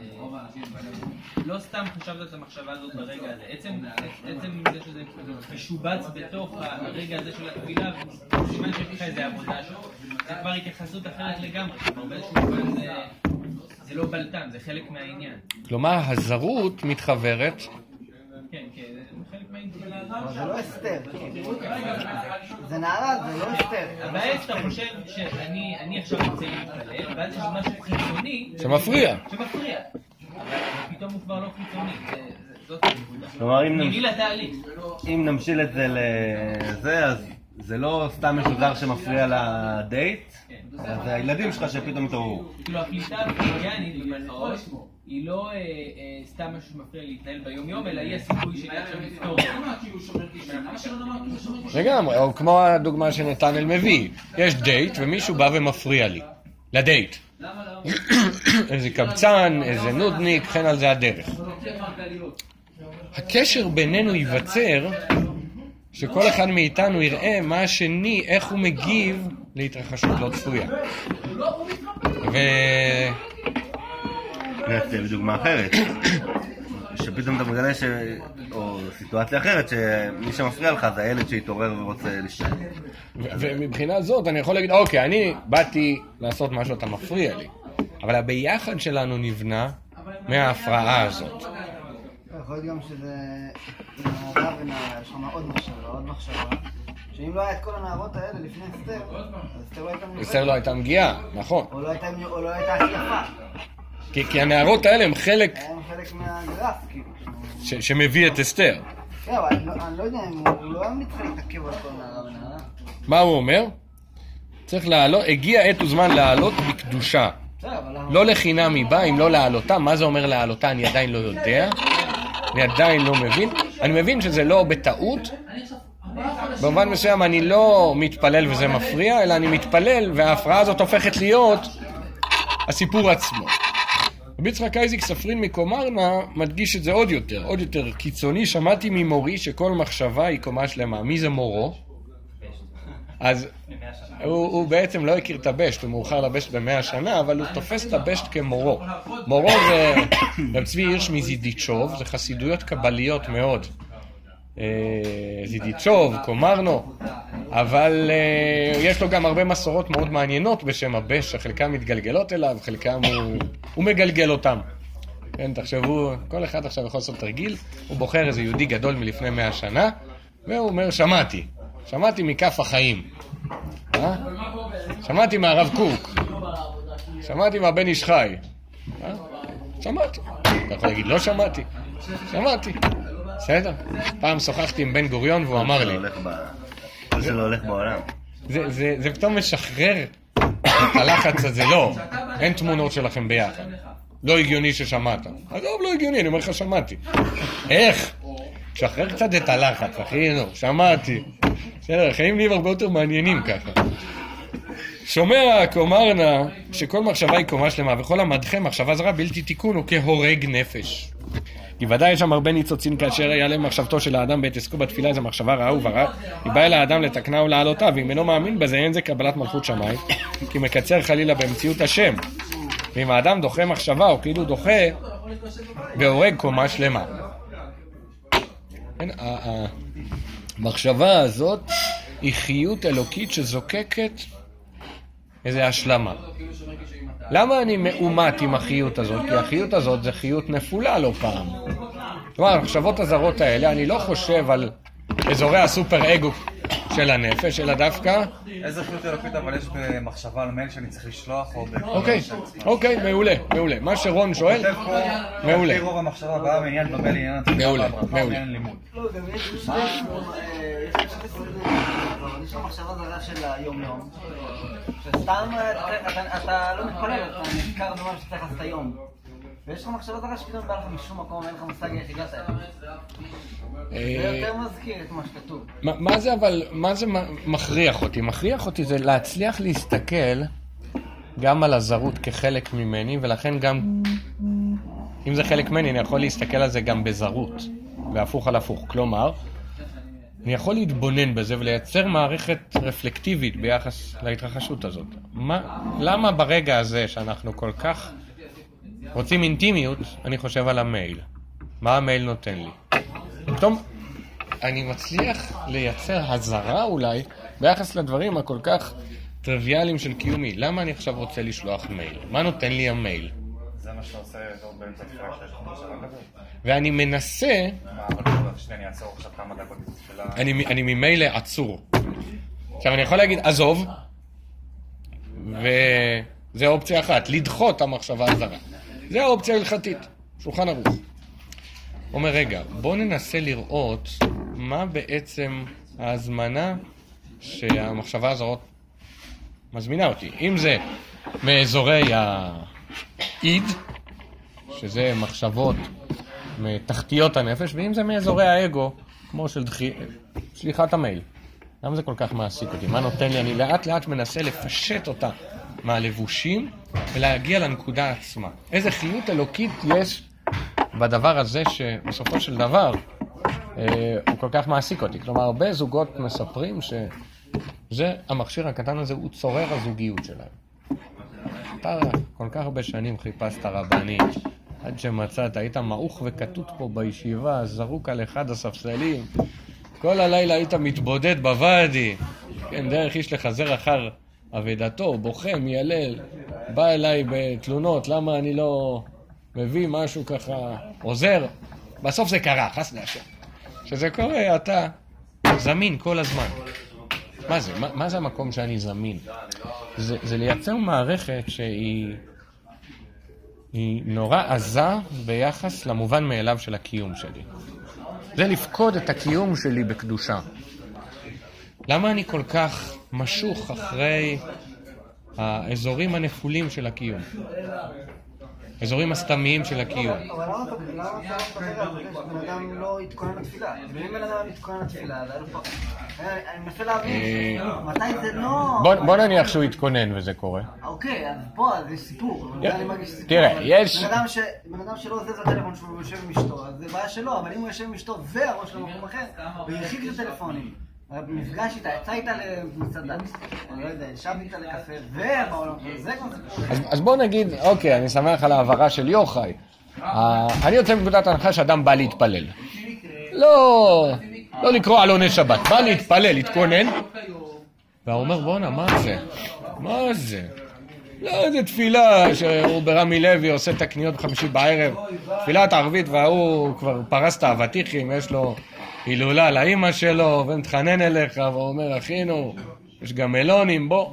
לא סתם חשבת את המחשבה הזאת ברגע הזה. עצם זה שזה משובץ בתוך הרגע הזה של התפילה, סימן שיש לך איזה עבודה שם. זה כבר התייחסות אחרת לגמרי. כלומר באיזשהו מובן זה לא בלטן, זה חלק מהעניין. כלומר, הזרות מתחברת. כן, כן, זה חלק מהעניין. אבל זה לא אסתר. זה נערה, זה לא אסתר. הבעיה שאתה חושב שאני עכשיו רוצה להתפלל, ואז יש משהו חיצוני. שמפריע. שמפריע. אבל פתאום הוא כבר לא חיצוני. זאת הנקודה. כלומר, אם נמשיל את זה לזה, אז זה לא סתם משוזר שמפריע לדייט, זה הילדים שלך שפתאום התעוררו. כאילו הפליטה הפריאנית במלכות היא לא סתם משהו שמפריע להתנהל ביום יום, אלא היא הסיכוי שלי עכשיו לפתור. לגמרי, או כמו הדוגמה שנתנאל מביא, יש דייט ומישהו בא ומפריע לי, לדייט. איזה קבצן, איזה נודניק, כן על זה הדרך. הקשר בינינו ייווצר שכל אחד מאיתנו יראה מה השני, איך הוא מגיב להתרחשות לא צפויה. זה בדוגמה אחרת, שפתאום אתה מגלה או סיטואציה אחרת שמי שמפריע לך זה הילד שהתעורר ורוצה לשתות. ומבחינה זאת אני יכול להגיד, אוקיי, אני באתי לעשות משהו, אתה מפריע לי. אבל הביחד שלנו נבנה מההפרעה הזאת. יכול להיות גם שזה נערה ונערה, יש לך עוד מחשבה, שאם לא היה את כל הנערות האלה לפני אסתר, אז אסתר לא הייתה מגיעה. אסתר לא הייתה מגיעה, נכון. או לא הייתה הכי יפה. כי הנערות האלה הם חלק מהגרף, כאילו. שמביא את אסתר. כן, אבל אני לא יודע אם הוא לא מתחיל להתעכב על כל נערה ונערה. מה הוא אומר? צריך לעלות, הגיע עת וזמן לעלות בקדושה. לא לחינם מבא, אם לא לעלותה. מה זה אומר לעלותה? אני עדיין לא יודע. אני עדיין לא מבין. אני מבין שזה לא בטעות. במובן מסוים אני לא מתפלל וזה מפריע, אלא אני מתפלל וההפרעה הזאת הופכת להיות הסיפור עצמו. רבי יצחק אייזיק ספרין מקומרנה מדגיש את זה עוד יותר קיצוני. שמעתי ממורי שכל מחשבה היא קומה שלמה. מי זה מורו? אז הוא בעצם לא הכיר את הבשט, הוא מאוחר לבשט ב100 שנה, אבל הוא תופס את הבשט כמורו. מורו זה רב צבי הירש מזידיצ'וב, זה חסידויות קבליות מאוד. זידיצ'וב, קומרנו, אבל יש לו גם הרבה מסורות מאוד מעניינות בשם הבשט, שחלקם מתגלגלות אליו, חלקם הוא מגלגל אותם. כן, תחשבו, כל אחד עכשיו יכול לעשות תרגיל, הוא בוחר איזה יהודי גדול מלפני 100 שנה, והוא אומר, שמעתי מכף החיים. שמעתי מהרב קוק. שמעתי מהבן איש חי. שמעתי. אתה יכול להגיד, לא שמעתי. שמעתי. בסדר? פעם שוחחתי עם בן גוריון והוא אמר לי. זה לא הולך בעולם. זה פתאום משחרר את הלחץ הזה. לא, אין תמונות שלכם ביחד. לא הגיוני ששמעת. עזוב, לא הגיוני, אני אומר לך שמעתי. איך? שחרר קצת את הלחץ, אחי, שמעתי. בסדר, החיים נהיים הרבה יותר מעניינים ככה. שומע קומרנה שכל מחשבה היא קומה שלמה, וכל המדחה מחשבה זרה בלתי תיקון הוא כהורג נפש. כי ודאי יש שם הרבה ניצוצין כאשר היה להם מחשבתו של האדם בעת עסקו בתפילה, איזו מחשבה רעה וברעה, היא באה אל האדם לתקנה ולעלותה, ואם אינו מאמין בזה אין זה קבלת מלכות שמיים, כי מקצר חלילה במציאות השם. ואם האדם דוחה מחשבה, או כאילו דוחה, והורג קומה שלמה. המחשבה הזאת היא חיות אלוקית שזוקקת איזו השלמה. למה אני מאומת עם החיות הזאת? כי החיות הזאת זה חיות נפולה לא פעם. כלומר, המחשבות הזרות האלה, אני לא חושב על אזורי הסופר אגו של הנפש, אלא דווקא... איזה חיות אלוקית, אבל יש במחשבה על מייל שאני צריך לשלוח או... אוקיי, מעולה. מה שרון שואל, מעולה. לפי רוב המחשבה באה בעניין דומה לעניין מעולה. לימוד. לא, גם יש יש לו מחשבה זרה של היום-יום. שסתם אתה לא מתפלל, אתה נזכר במה שצריך לעשות היום. ויש לך מחשבה זרה שפתאום בא לך משום מקום, אין לך מושג איך הגעת אליו. זה יותר מזכיר את מה שכתוב. מה זה מכריח אותי? מכריח אותי זה להצליח להסתכל גם על הזרות כחלק ממני, ולכן גם, אם זה חלק ממני, אני יכול להסתכל על זה גם בזרות, והפוך על הפוך. כלומר, אני יכול להתבונן בזה ולייצר מערכת רפלקטיבית ביחס להתרחשות הזאת. למה ברגע הזה שאנחנו כל כך רוצים אינטימיות, אני חושב על המייל. מה המייל נותן לי? פתאום אני מצליח לייצר הזרה אולי ביחס לדברים הכל כך טריוויאליים של קיומי. למה אני עכשיו רוצה לשלוח מייל? מה נותן לי המייל? שאתה עושה באמצע תפילה כשיש לך מחשבה כזאת? ואני מנסה, מה, אבל שנייה, אני אעצור עכשיו כמה דקות בתפילה. אני ממילא עצור. עכשיו אני יכול להגיד, עזוב, וזה אופציה אחת, לדחות המחשבה הזרה. זה האופציה ההלכתית, שולחן ערוך. אומר, רגע, בוא ננסה לראות מה בעצם ההזמנה שהמחשבה הזאת מזמינה אותי. אם זה מאזורי האיד, שזה מחשבות מתחתיות הנפש, ואם זה מאזורי האגו, כמו של שליחת המייל. למה זה כל כך מעסיק אותי? מה נותן לי? אני לאט לאט מנסה לפשט אותה מהלבושים ולהגיע לנקודה עצמה. איזה חיות אלוקית יש בדבר הזה שבסופו של דבר הוא כל כך מעסיק אותי. כלומר, הרבה זוגות מספרים שזה המכשיר הקטן הזה, הוא צורר הזוגיות שלהם. אתה כל כך הרבה שנים חיפשת רבנית, עד שמצאת, היית מעוך וכתות פה בישיבה, זרוק על אחד הספסלים, כל הלילה היית מתבודד בוואדי, כן, דרך איש לחזר אחר אבדתו, בוכה, מיילל, בא אליי בתלונות, למה אני לא מביא משהו ככה, עוזר. בסוף זה קרה, חס להשם. כשזה קורה, אתה זמין כל הזמן. מה זה? מה זה המקום שאני זמין? זה לייצר מערכת שהיא נורא עזה ביחס למובן מאליו של הקיום שלי. זה לפקוד את הקיום שלי בקדושה. למה אני כל כך משוך אחרי האזורים הנפולים של הקיום? אזורים הסתמיים של הקיום. אבל למה אתה בן אדם לא יתכונן לתפילה? ואם בן אדם יתכונן לתפילה, זה היה לו פה. אני מנסה להבין, מתי זה לא... בוא נניח שהוא יתכונן וזה קורה. אוקיי, אז פה, זה סיפור. אני מרגיש סיפור. תראה, יש... בן אדם שלא עושה את הטלפון שהוא יושב עם אשתו, אז זה בעיה שלו, אבל אם הוא יושב עם אשתו והראש שלו במקום אחר, הוא ירחיק את הטלפונים. מפגש איתה, יצא איתה למצדה, אני לא יודע, ישב איתה לקפה, ובעולם, זה כמו זה. אז בוא נגיד, אוקיי, אני שמח על העברה של יוחאי. אני יוצא מנקודת ההנחה שאדם בא להתפלל. לא לקרוא עלוני שבת, בא להתפלל, להתכונן. והוא אומר, בוא'נה, מה זה? מה זה? לא, זה תפילה שהוא ברמי לוי עושה את הקניות בחמישי בערב. תפילת ערבית והוא כבר פרס את האבטיחים, יש לו הילולה לאמא שלו, ומתחנן אליך, ואומר, אחינו, יש גם מלונים, בוא.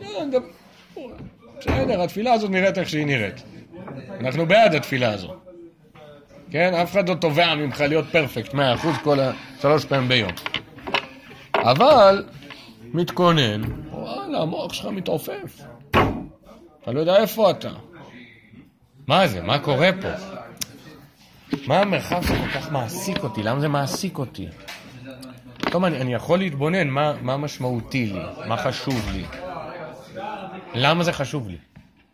בסדר, התפילה הזאת נראית איך שהיא נראית. אנחנו בעד התפילה הזאת. כן, אף אחד לא תובע ממך להיות פרפקט, 100% כל 3 פעמים ביום. אבל, מתכונן, וואלה, המוח שלך מתעופף. אתה לא יודע איפה אתה. מה זה? מה קורה פה? מה המרחב שכל כך מעסיק אותי? למה זה מעסיק אותי? טוב, אני יכול להתבונן מה משמעותי לי, מה חשוב לי. למה זה חשוב לי?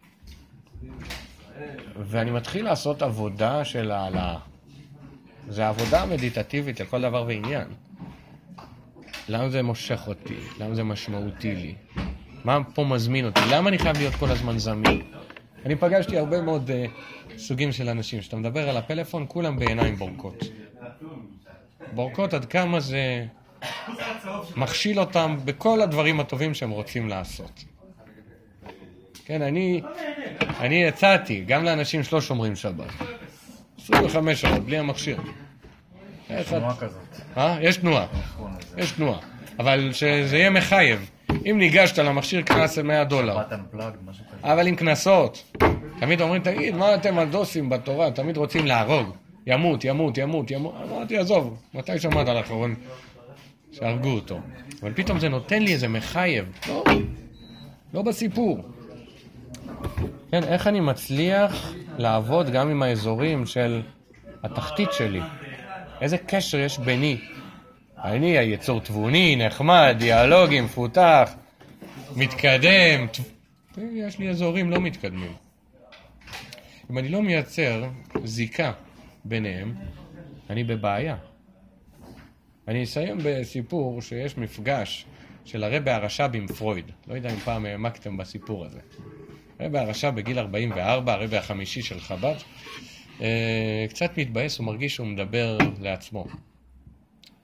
ואני מתחיל לעשות עבודה של העלה. זה עבודה מדיטטיבית לכל דבר ועניין. למה זה מושך אותי? למה זה משמעותי לי? מה פה מזמין אותי? למה אני חייב להיות כל הזמן זמין? אני פגשתי הרבה מאוד סוגים של אנשים. שאתה מדבר על הפלאפון, כולם בעיניים בורקות. בורקות עד כמה זה מכשיל אותם בכל הדברים הטובים שהם רוצים לעשות. כן, אני יצאתי, גם לאנשים שלא שומרים שבת. 25 שעות, בלי המכשיר. יש תנועה כזאת. יש תנועה. יש תנועה. אבל שזה יהיה מחייב. אם ניגשת למכשיר קנס $100. אבל עם קנסות. תמיד אומרים, תגיד, מה אתם הדוסים בתורה? תמיד רוצים להרוג. ימות. אמרתי, עזוב, מתי שמעת על האחרון שהרגו אותו? אבל פתאום זה נותן לי איזה מחייב. לא בסיפור. כן, איך אני מצליח לעבוד גם עם האזורים של התחתית שלי? איזה קשר יש ביני? אני היצור תבוני, נחמד, דיאלוגי, מפותח, מתקדם. יש לי אזורים לא מתקדמים. אם אני לא מייצר זיקה ביניהם, אני בבעיה. אני אסיים בסיפור שיש מפגש של הרבי הרש"ב עם פרויד. לא יודע אם פעם העמקתם בסיפור הזה. הרבי הרש"ב בגיל 44, הרבי החמישי של חב"ד, קצת מתבאס, הוא מרגיש שהוא מדבר לעצמו.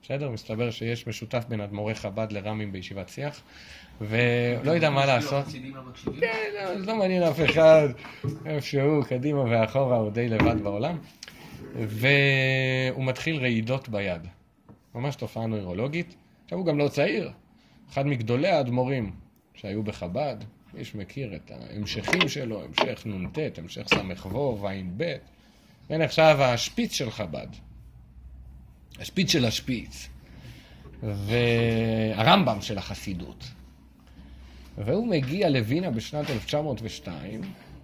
בסדר? מסתבר שיש משותף בין אדמו"רי חב"ד לרמים בישיבת שיח, ולא יודע מה לעשות. כן, לא מעניין אף אחד, איפשהו, קדימה ואחורה, הוא די לבד בעולם. והוא מתחיל רעידות ביד. ממש תופעה נוירולוגית. עכשיו הוא גם לא צעיר. אחד מגדולי האדמו"רים שהיו בחב"ד, איש מכיר את ההמשכים שלו, המשך נ"ט, המשך סמ"ו, וע"ב. והנה עכשיו השפיץ של חב"ד. השפיץ של השפיץ. והרמב"ם של החסידות. והוא מגיע לווינה בשנת 1902,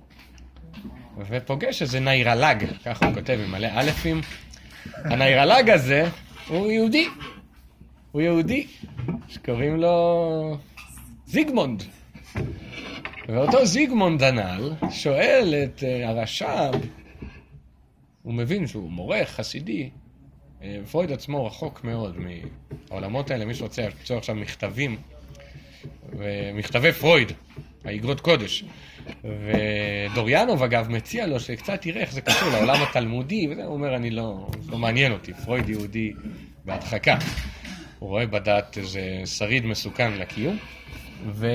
ופוגש איזה ניירלג, ככה הוא כותב עם מלא אלפים. הניירלג הזה הוא יהודי. הוא יהודי, שקוראים לו זיגמונד. ואותו זיגמונד הנ"ל שואל את הרש"ב, הוא מבין שהוא מורה חסידי, פרויד עצמו רחוק מאוד מהעולמות האלה, מי שרוצה למצוא עכשיו מכתבים, ומכתבי פרויד, האגרות קודש. ודוריאנוב אגב מציע לו שקצת תראה איך זה קשור לעולם התלמודי, וזה הוא אומר, אני לא מעניין אותי, פרויד יהודי בהדחקה. הוא רואה בדת איזה שריד מסוכן לקיום, והוא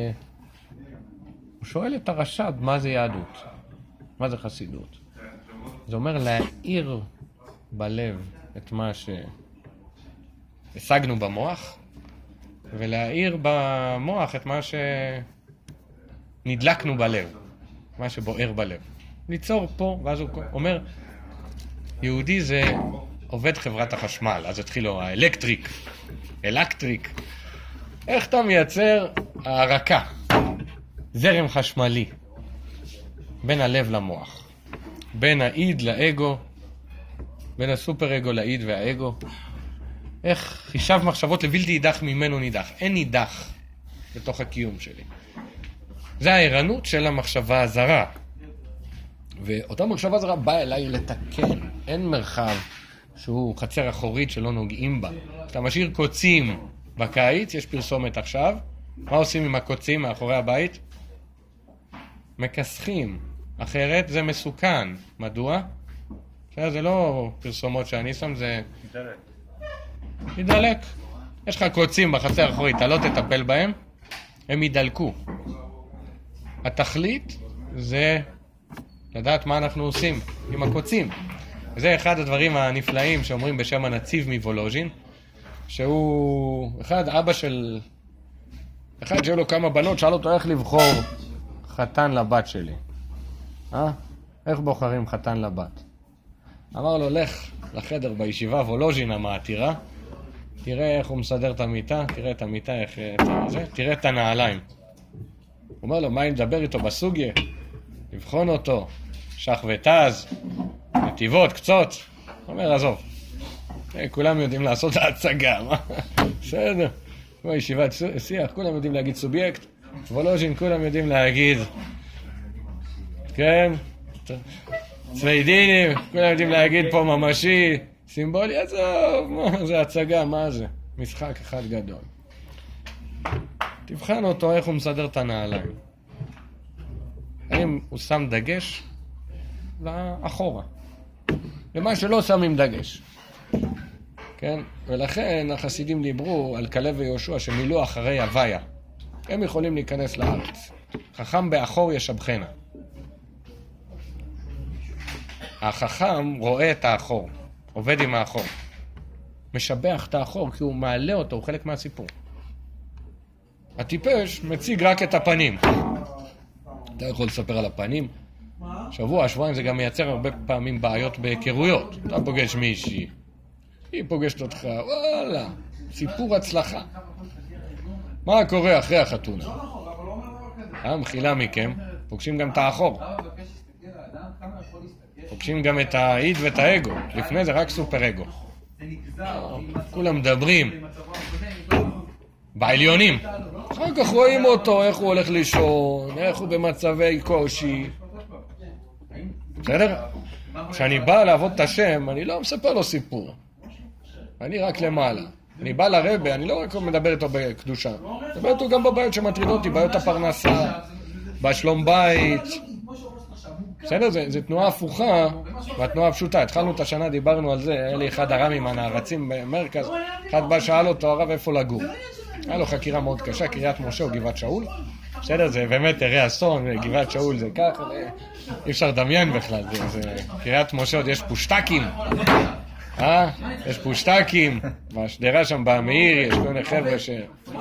שואל את הרש"ב מה זה יהדות, מה זה חסידות. זה אומר להאיר בלב את מה שהשגנו במוח, ולהאיר במוח את מה שנדלקנו בלב, מה שבוער בלב. ליצור פה, ואז הוא אומר, יהודי זה עובד חברת החשמל, אז התחיל לו אלקטריק. איך אתה מייצר הערקה, זרם חשמלי, בין הלב למוח, בין האיד לאגו, בין הסופר אגו לאיד והאגו. איך חישב מחשבות לבלתי יידח ממנו נידח. אין נידח בתוך הקיום שלי. זה הערנות של המחשבה הזרה. ואותה מחשבה הזרה באה אליי לתקן. אין מרחב שהוא חצר אחורית שלא נוגעים בה. אתה משאיר קוצים בקיץ, יש פרסומת עכשיו. מה עושים עם הקוצים מאחורי הבית? מכסחים. אחרת זה מסוכן. מדוע? זה לא פרסומות שאני שם, זה ידלק. יש לך קוצים בחצר האחורית, אתה לא תטפל בהם, הם ידלקו. התכלית זה לדעת מה אנחנו עושים עם הקוצים. זה אחד הדברים הנפלאים שאומרים בשם הנציב מוולוז'ין, שהוא אחד שהיו לו כמה בנות, שאל אותו איך לבחור חתן לבת שלי. איך בוחרים חתן לבת? אמר לו, לך לחדר בישיבה וולוז'ין המעתירה, תראה איך הוא מסדר את המיטה, תראה את המיטה, תראה את הנעליים. הוא אומר לו, מה אם נדבר איתו בסוגיה? לבחון אותו, שח ותז, נתיבות, קצות. הוא אומר, עזוב, כולם יודעים לעשות ההצגה, מה? בסדר, כמו ישיבת שיח, כולם יודעים להגיד סובייקט, וולוז'ין כולם יודעים להגיד, כן, צווידינים, כולם יודעים להגיד פה ממשי, סימבולי, עזוב, מה זה הצגה, מה זה? משחק אחד גדול. תבחן אותו איך הוא מסדר את הנעליים. האם הוא שם דגש לאחורה, למה שלא שמים דגש. כן? ולכן החסידים דיברו על כלב ויהושע שמילאו אחרי הוויה. הם יכולים להיכנס לארץ. חכם באחור ישבחנה. החכם רואה את האחור, עובד עם האחור. משבח את האחור כי הוא מעלה אותו, הוא חלק מהסיפור. הטיפש מציג רק את הפנים. אתה יכול לספר על הפנים. שבוע, שבועיים זה גם מייצר הרבה פעמים בעיות בהיכרויות. אתה פוגש מישהי, היא פוגשת אותך, וואלה, סיפור הצלחה. מה קורה אחרי החתונה? מחילה מכם, פוגשים גם את האחור. פוגשים גם את האיד ואת האגו. לפני זה רק סופר אגו. כולם מדברים בעליונים. אחר כך רואים אותו, איך הוא הולך לישון, איך הוא במצבי קושי. בסדר? כשאני בא לעבוד את השם, אני לא מספר לו סיפור. אני רק למעלה. אני בא לרבה, אני לא רק מדבר איתו בקדושה. מדבר איתו גם בבעיות שמטרידות אותי, בעיות הפרנסה, בשלום בית. בסדר? זה תנועה הפוכה, והתנועה הפשוטה. התחלנו את השנה, דיברנו על זה, היה לי אחד הרמים הנערצים במרכז, אחד בא שאל אותו, הרב, איפה לגור? היה לו חקירה מאוד קשה, קריית משה או גבעת שאול. בסדר, זה באמת תראה אסון, גבעת שאול זה ככה, אי אפשר לדמיין בכלל, זה קריית משה עוד יש פושטקים, יש פושטקים, בשדרה שם במאיר, יש כל מיני חבר'ה ש...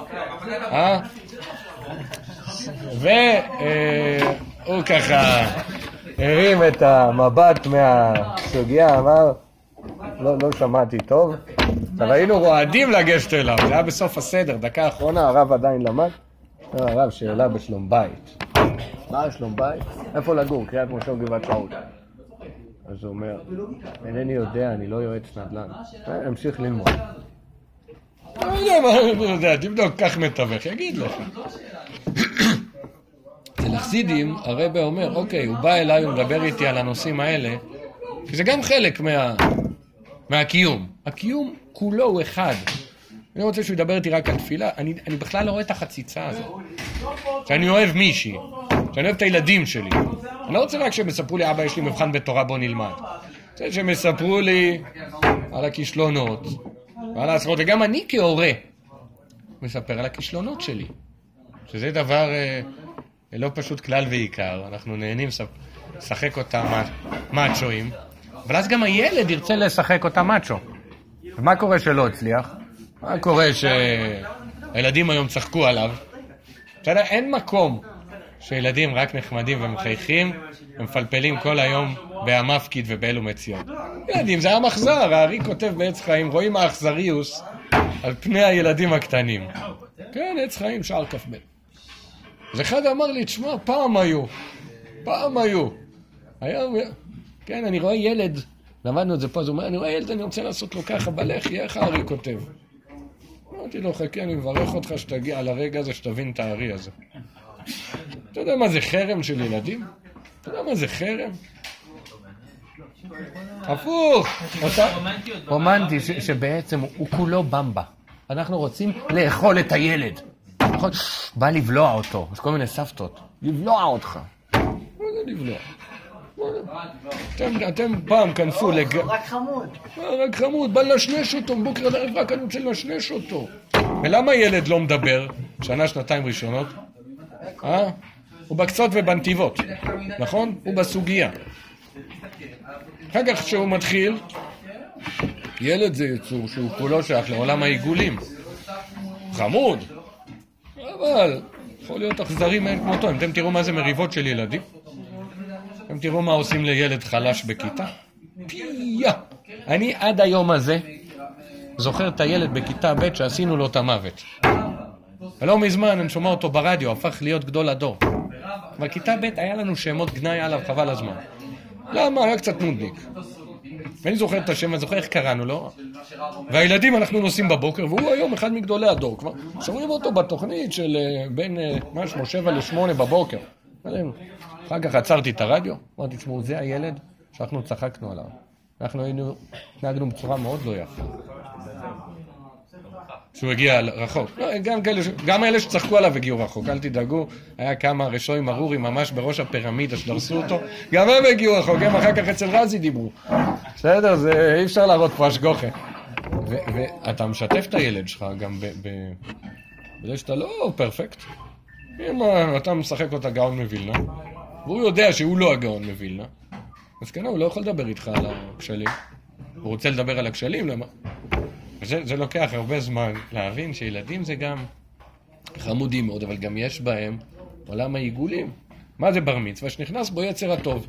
והוא ככה הרים את המבט מהסוגיה, אמר, לא שמעתי טוב, אבל היינו רועדים לגשת אליו, זה היה בסוף הסדר, דקה האחרונה, הרב עדיין למד, הרב שאלה בשלום בית. מה שלום בית? איפה לגור? קריית משה או גבעת שאול. אז הוא אומר, אינני יודע, אני לא יועץ נדל"ן. המשיך ללמוד. לא יודע מה, אני לא יודע, תבדוק, כך מתווך, יגיד לך. אצל החסידים, הרבי אומר, אוקיי, הוא בא אליי, הוא מדבר איתי על הנושאים האלה, כי זה גם חלק מהקיום. הקיום כולו הוא אחד. אני רוצה שהוא ידבר איתי רק על תפילה, אני בכלל לא רואה את החציצה הזאת. שאני אוהב מישהי, שאני אוהב את הילדים שלי. אני לא רוצה רק שמספרו לי, אבא, יש לי מבחן בתורה, בוא נלמד. זה שמספרו לי על הכישלונות, ועל העשרות, וגם אני כהורה מספר על הכישלונות שלי. שזה דבר לא פשוט כלל ועיקר, אנחנו נהנים לשחק אותה מאצ'ואים, אבל אז גם הילד ירצה לשחק אותה מאצ'ו. ומה קורה שלא הצליח? מה קורה שהילדים היום צחקו עליו? בסדר, אין מקום שילדים רק נחמדים ומחייכים ומפלפלים כל היום בהמפקיד ובאלו מציאות. ילדים, זה היה מחזר, הארי כותב בעץ חיים, רואים האכזריוס על פני הילדים הקטנים. כן, עץ חיים, שער כ"ב. אז אחד אמר לי, תשמע, פעם היו. כן, אני רואה ילד, למדנו את זה פה, אז הוא אומר, אני רואה ילד, אני רוצה לעשות לו ככה בלחי, איך הארי כותב? אמרתי לו, חכה, אני מברך אותך שתגיע על הרגע הזה, שתבין את הארי הזה. אתה יודע מה זה חרם של ילדים? אתה יודע מה זה חרם? הפוך! רומנטי, שבעצם הוא כולו במבה. אנחנו רוצים לאכול את הילד. בא לבלוע אותו, יש כל מיני סבתות. לבלוע אותך. מה זה לבלוע? אתם פעם כנסו רק חמוד. רק חמוד, בא לשנש אותו, בוקר עד ערב רק אני רוצה לשנש אותו. ולמה ילד לא מדבר? שנה, שנתיים ראשונות? הוא בקצות ובנתיבות, נכון? הוא בסוגיה. אחר כך שהוא מתחיל, ילד זה יצור שהוא כולו שייך לעולם העיגולים. חמוד. אבל יכול להיות אכזרי מאין כמותו. אם אתם תראו מה זה מריבות של ילדים, אתם תראו מה עושים לילד חלש בכיתה. פיה! אני עד היום הזה זוכר את הילד בכיתה ב' שעשינו לו את המוות. ולא מזמן אני שומע אותו ברדיו, הפך להיות גדול הדור. בכיתה ב' היה לנו שמות גנאי עליו, חבל הזמן. למה? היה קצת נודניק. ואני זוכר את השם, אני זוכר איך קראנו לו. והילדים אנחנו נוסעים בבוקר, והוא היום אחד מגדולי הדור. כבר שומעים אותו בתוכנית של בין משהו 7 ל-8 בבוקר. אחר כך עצרתי את הרדיו, אמרתי, תשמעו, זה הילד שאנחנו צחקנו עליו. אנחנו נהגנו בצורה מאוד לא יפה. שהוא הגיע רחוק. גם אלה שצחקו עליו הגיעו רחוק, אל תדאגו. היה כמה רשועים ארורים ממש בראש הפירמידה שדרסו אותו. גם הם הגיעו רחוק, הם אחר כך אצל רזי דיברו. בסדר, זה אי אפשר להראות פה השגוחה. ואתה משתף את הילד שלך גם בזה שאתה לא פרפקט. אם אתה משחק אותה גאון מבילנה, והוא יודע שהוא לא הגאון מבילנה, אז כן, הוא לא יכול לדבר איתך על הכשלים. הוא רוצה לדבר על הכשלים, למה? זה לוקח הרבה זמן להבין שילדים זה גם חמודים מאוד, אבל גם יש בהם עולם העיגולים. מה זה בר מצווה? שנכנס בו יצר הטוב.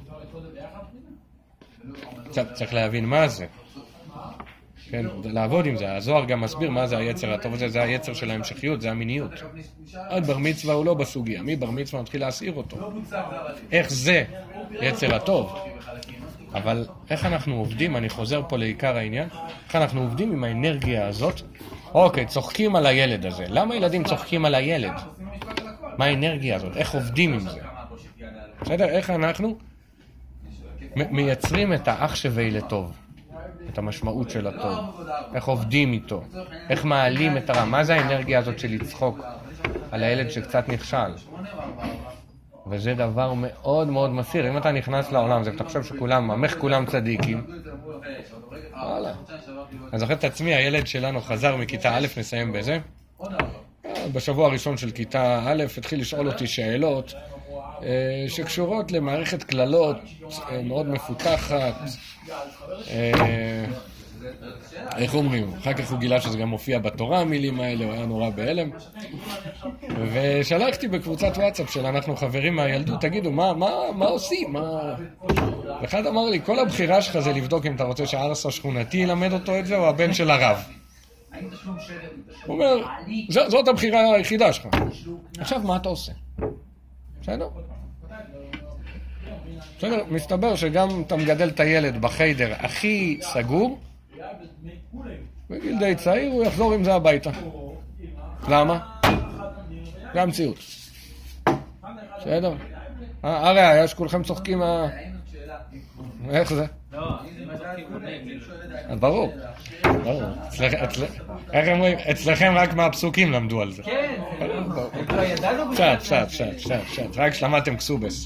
צריך להבין מה זה. כן, לעבוד עם זה. הזוהר גם מסביר מה זה היצר הטוב הזה, זה היצר של ההמשכיות, זה המיניות. עד בר מצווה הוא לא בסוגיה. מי בר מצווה מתחיל להסעיר אותו? איך זה יצר הטוב? אבל איך אנחנו עובדים, אני חוזר פה לעיקר העניין, איך אנחנו עובדים עם האנרגיה הזאת? אוקיי, צוחקים על הילד הזה. למה ילדים צוחקים על הילד? מה האנרגיה הזאת? איך עובדים עם זה? בסדר? איך אנחנו מייצרים את האח שווה לטוב? את המשמעות של הטוב. איך עובדים איתו? איך מעלים את הרע? מה זה האנרגיה הזאת של לצחוק על הילד שקצת נכשל? וזה דבר מאוד מאוד מסיר. אם אתה נכנס לעולם, אתה חושב שכולם, עמך כולם צדיקים. וואלה. אני זוכר את עצמי, הילד שלנו חזר מכיתה א', נסיים בזה. בשבוע הראשון של כיתה א', התחיל לשאול אותי שאלות שקשורות למערכת כללות מאוד מפותחת. איך אומרים? אחר כך הוא גילה שזה גם מופיע בתורה, המילים האלה, הוא היה נורא בהלם. ושלחתי בקבוצת וואטסאפ של אנחנו חברים מהילדות, תגידו, מה עושים? אחד אמר לי, כל הבחירה שלך זה לבדוק אם אתה רוצה שהארס השכונתי ילמד אותו את זה, או הבן של הרב. הוא אומר, זאת הבחירה היחידה שלך. עכשיו, מה אתה עושה? בסדר? בסדר, מסתבר שגם אתה מגדל את הילד בחיידר הכי סגור, בגיל די צעיר הוא יחזור עם זה הביתה. למה? זה המציאות. בסדר? הרי יש כולכם צוחקים איך זה? ברור. איך אומרים? אצלכם רק מהפסוקים למדו על זה. כן, לא ידענו שט, רק שלמדתם קסובס.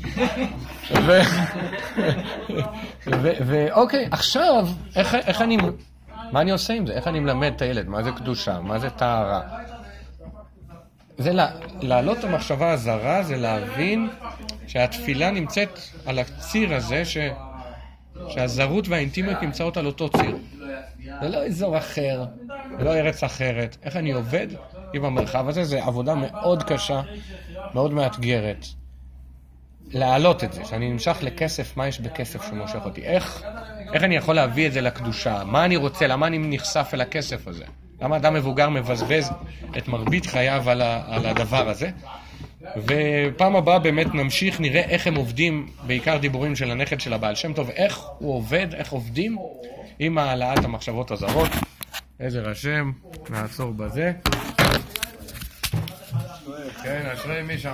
ואוקיי, עכשיו, איך אני... מה אני עושה עם זה? איך אני מלמד את הילד? מה זה קדושה? מה זה טהרה? זה להעלות את המחשבה הזרה, זה להבין שהתפילה נמצאת על הציר הזה, שהזרות והאינטימיות נמצאות על אותו ציר. זה לא אזור אחר, זה לא ארץ אחרת. איך אני עובד עם המרחב הזה? זה עבודה מאוד קשה, מאוד מאתגרת. להעלות את זה, שאני נמשך לכסף, מה יש בכסף שמושך אותי? איך אני יכול להביא את זה לקדושה? מה אני רוצה? למה אני נחשף אל הכסף הזה? למה אדם מבוגר מבזבז את מרבית חייו על הדבר הזה? ופעם הבאה באמת נמשיך, נראה איך הם עובדים, בעיקר דיבורים של הנכד של הבעל שם טוב, איך הוא עובד, איך עובדים עם העלאת המחשבות הזרות. עזר השם, נעצור בזה. כן, אשרי מי שם.